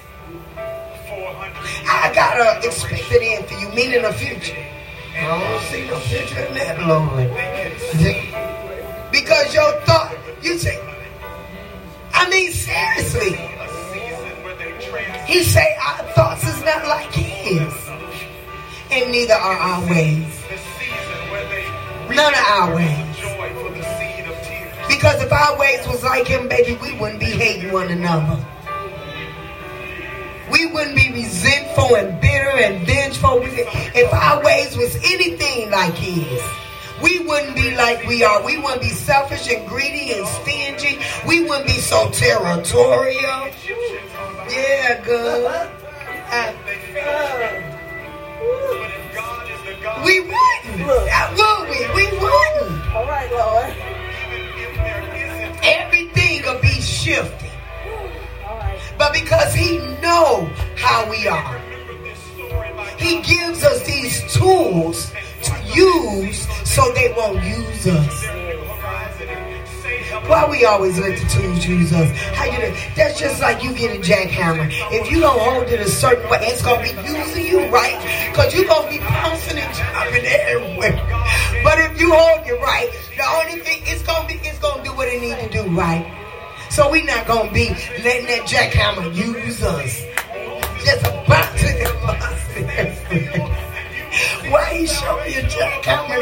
I got an expected end for you, meaning a future. I don't see no future in that, Lord. Because your thought, you say, I mean, seriously. He say our thoughts is not like his. And neither are our ways. None of our ways. Because if our ways was like him, baby, we wouldn't be hating one another. We wouldn't be resentful and bitter and vengeful. If our ways was anything like his, we wouldn't be like we are. We wouldn't be selfish and greedy and stingy. We wouldn't be so territorial. Yeah, good. We wouldn't. Would we? We wouldn't. All right, Lord. Everything will be shifted. But because he know how we are, he gives us these tools to use so they won't use us. Why we always let the tools use us? How you do? That's just like you get a jackhammer. If you don't hold it a certain way, it's going to be using you right. Because you're going to be bouncing and jumping everywhere. But if you hold it right, the only thing, it's going to do what it needs to do right. So we're not going to be letting that jackhammer use us. Just about to why he show me a jackhammer?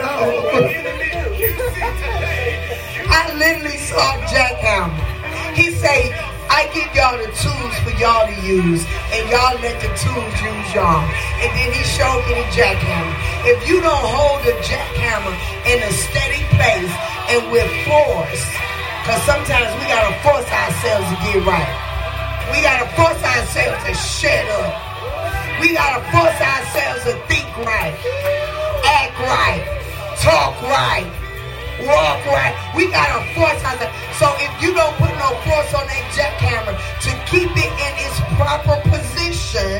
I literally saw a jackhammer. He say, I give y'all the tools for y'all to use, and y'all let the tools use y'all. And then he showed me the jackhammer. If you don't hold the jackhammer in a steady place and with force, because sometimes we got to force ourselves to get right. We got to force ourselves to shut up. We got to force ourselves to think right, act right, talk right, walk right. We got to force ourselves. So if you don't put no force on that jackhammer to keep it in its proper position,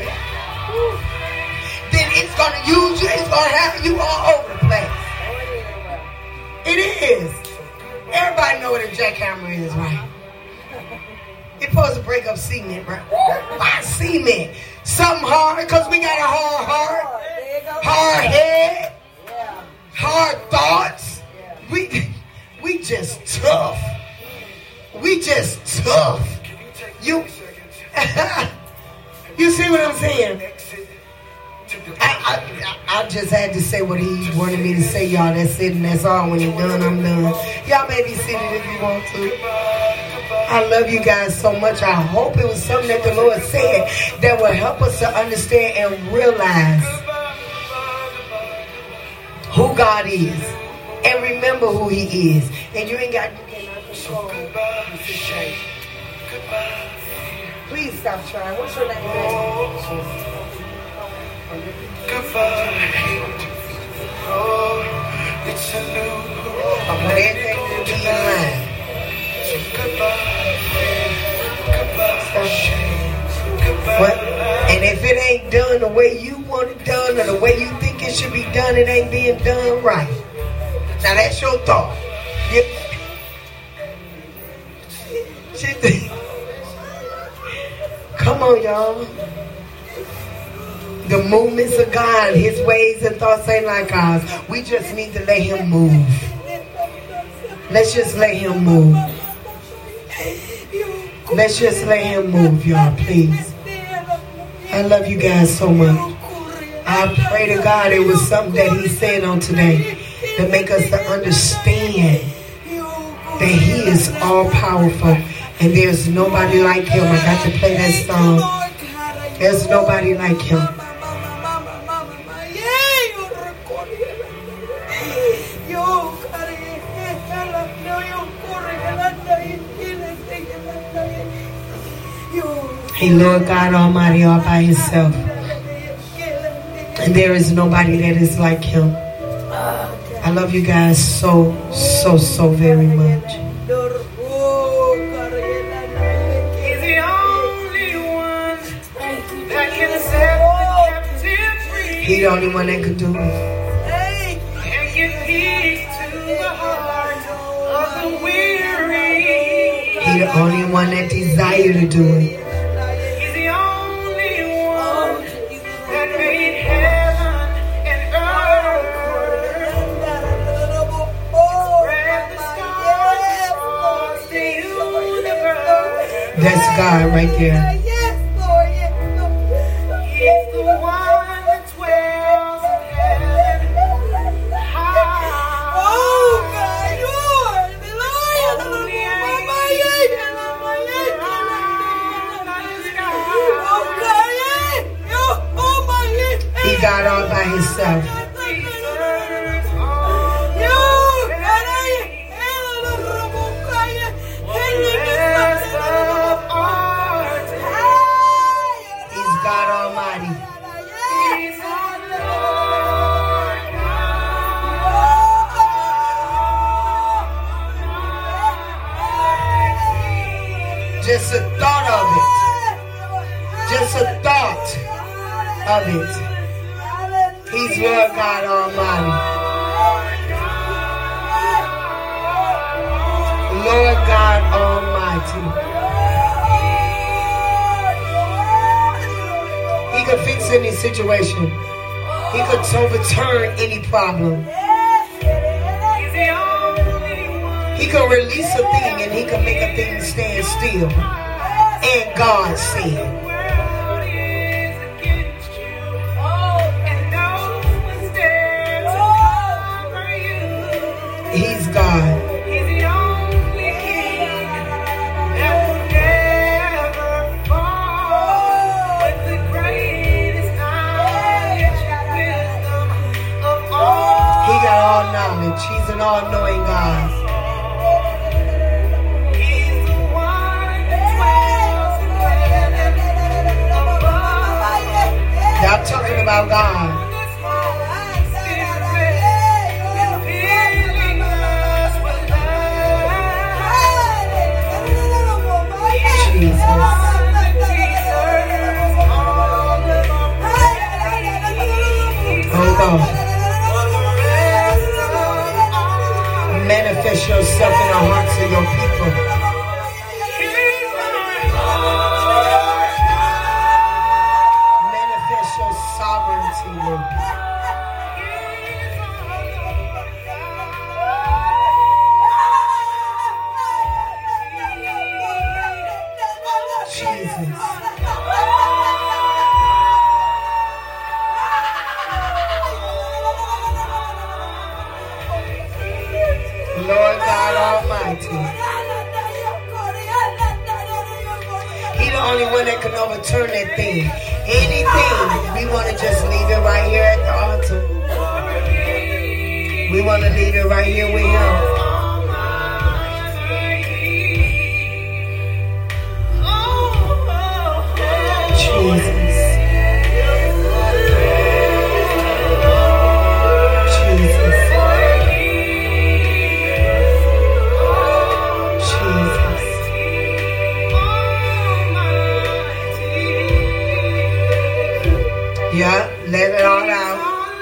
then it's going to use you. It's going to have you all over the place. It is. Everybody know what a jackhammer is, right? It's supposed to break up cement, right? Why cement? Something hard, because we got a hard heart, hard head, hard thoughts. tough. You see what I'm saying? I just had to say what he wanted me to say, y'all. That's it, and that's all. When it's done, I'm done. Y'all may be seated if you want to. I love you guys so much. I hope it was something that the Lord said that will help us to understand and realize who God is. And remember who he is. And you cannot control. Please stop trying. What's your name, baby? It's a new What? And if it ain't done the way you want it done or the way you think it should be done, it ain't being done right. Now that's your thought. Come on, y'all. The movements of God, his ways and thoughts ain't like ours. We just need to let him move. Let's just let him move. Let's just let him move, y'all, please. I love you guys so much. I pray to God it was something that he said on today to make us to understand that he is all powerful and there's nobody like him. I got to play that song. There's nobody like him. Hey, Lord God Almighty, all by himself. And there is nobody that is like him. I love you guys so very much. He's the only one that can set the captive free. He's the only one that could do it. And give peace to the heart of the weary. He's the only one that desires to do it. That's God right there. Yes, Lord. Yes, Lord. He's the one that dwells in heaven high. Oh, God, you are the Lord. He got all by himself. Just a thought of it. Just a thought of it. He's Lord God Almighty. Lord God Almighty. He could fix any situation. He could overturn any problem. He could release a thing and he could make a thing stand still. And God said, he's God. He's the only king that will never fall. With the greatest knowledge, wisdom of all. He got all knowledge. He's an all-knowing God. I'm talking about God. Jesus. Oh God. Manifest yourself in the hearts of your people. can overturn that thing. Anything, we want to just leave it right here at the altar. We want to leave it right here with Him. Jesus. Yeah, let it all out.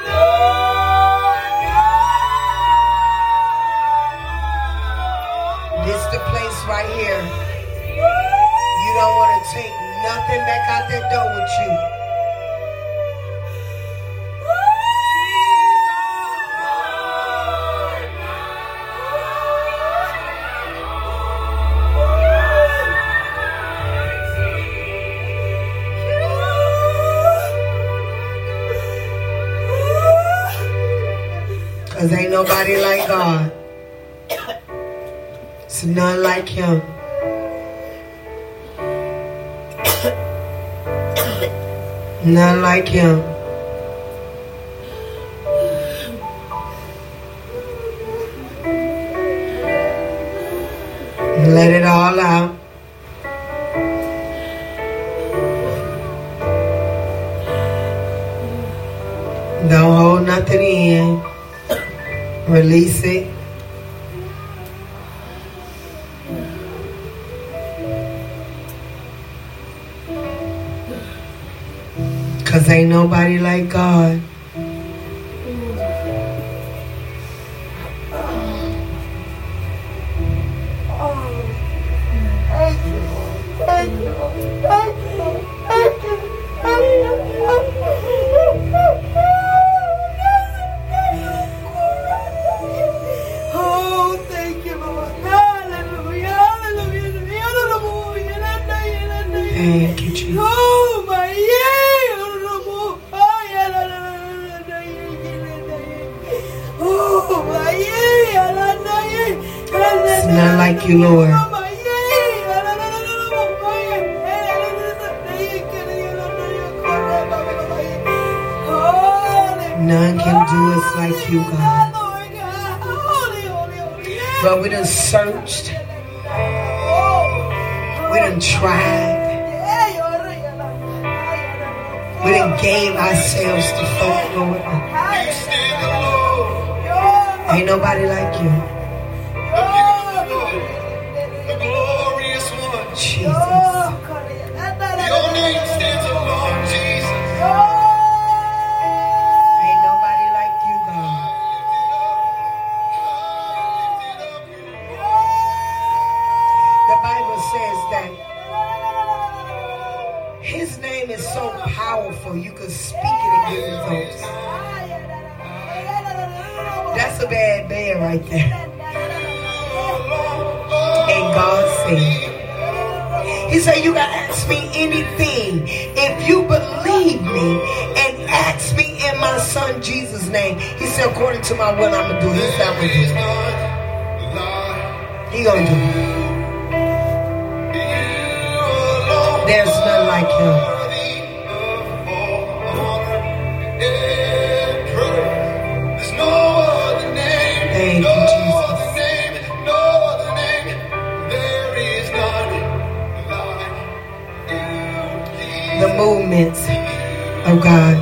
This is the place right here. You don't want to take nothing back out that door with you. Cause ain't nobody like God. It's none like Him. None like Him. Let it all out. Don't hold nothing in. Release it. Cause ain't nobody like God. Thank you, Jesus. It's not like you, Lord. None can do us like you, God. But we done searched. We done tried. We done gave ourselves to folk, Lord. Ain't nobody like you. The glorious one. Jesus. Your name stands alone, Jesus. Ain't nobody like you, God. The Bible says that His name is so powerful you can speak it and get results. That's a bad man right there. And God said, He said, you can ask me anything if you believe me and ask me in my Son Jesus' name. He said, according to my will, I'm going to do it. He said, I'm going to do it. He going to do it. There's none like Him. Thank you, Jesus. The movements of God.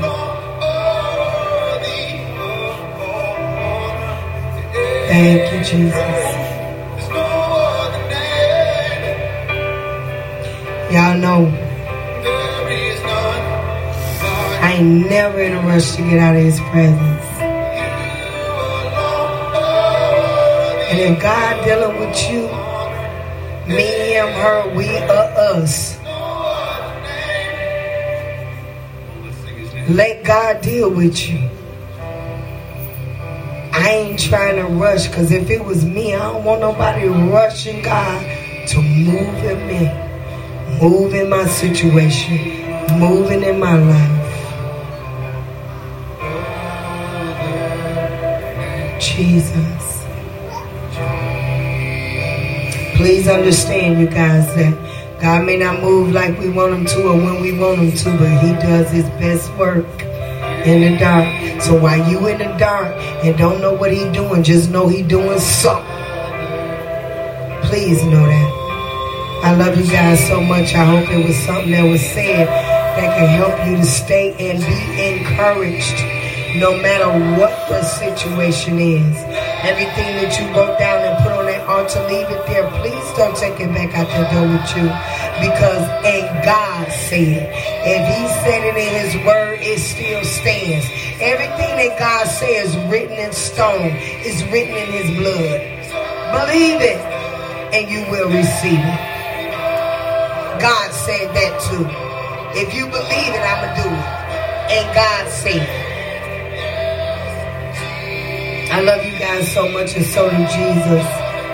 Thank you, Jesus. Y'all know I ain't never in a rush to get out of His presence. And if God dealing with you, me, him, her, we, us, let God deal with you. I ain't trying to rush, because if it was me, I don't want nobody rushing God to move in me, move in my situation, moving in my life. Jesus. Please understand, you guys, that God may not move like we want him to or when we want him to, but he does his best work in the dark. So while you in the dark and don't know what he doing, just know he doing something. Please know that. I love you guys so much. I hope it was something that was said that can help you to stay and be encouraged no matter what the situation is. Everything that you wrote down and put on that altar, leave it there. Please don't take it back out the door with you, because and God said, if he said it in his word, it still stands. Everything that God says is written in stone, is written in his blood. Believe it and you will receive it. God said that too. If you believe it, I'm going to do it. And God said it. I love you guys so much, and so do Jesus.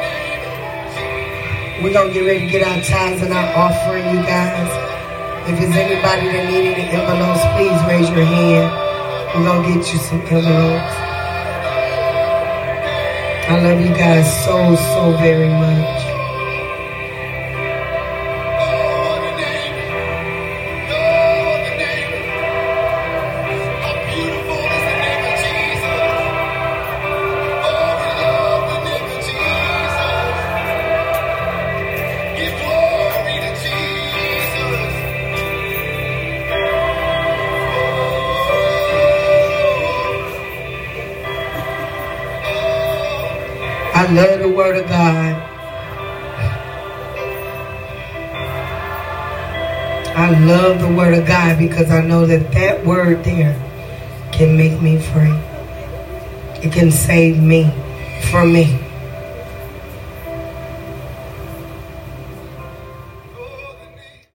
We're going to get ready to get our tithes and our offering, you guys. If there's anybody that needed the envelopes, please raise your hand. We're going to get you some envelopes. I love you guys so very much. I love the word of God. I love the word of God because I know that that word there can make me free. It can save me from me.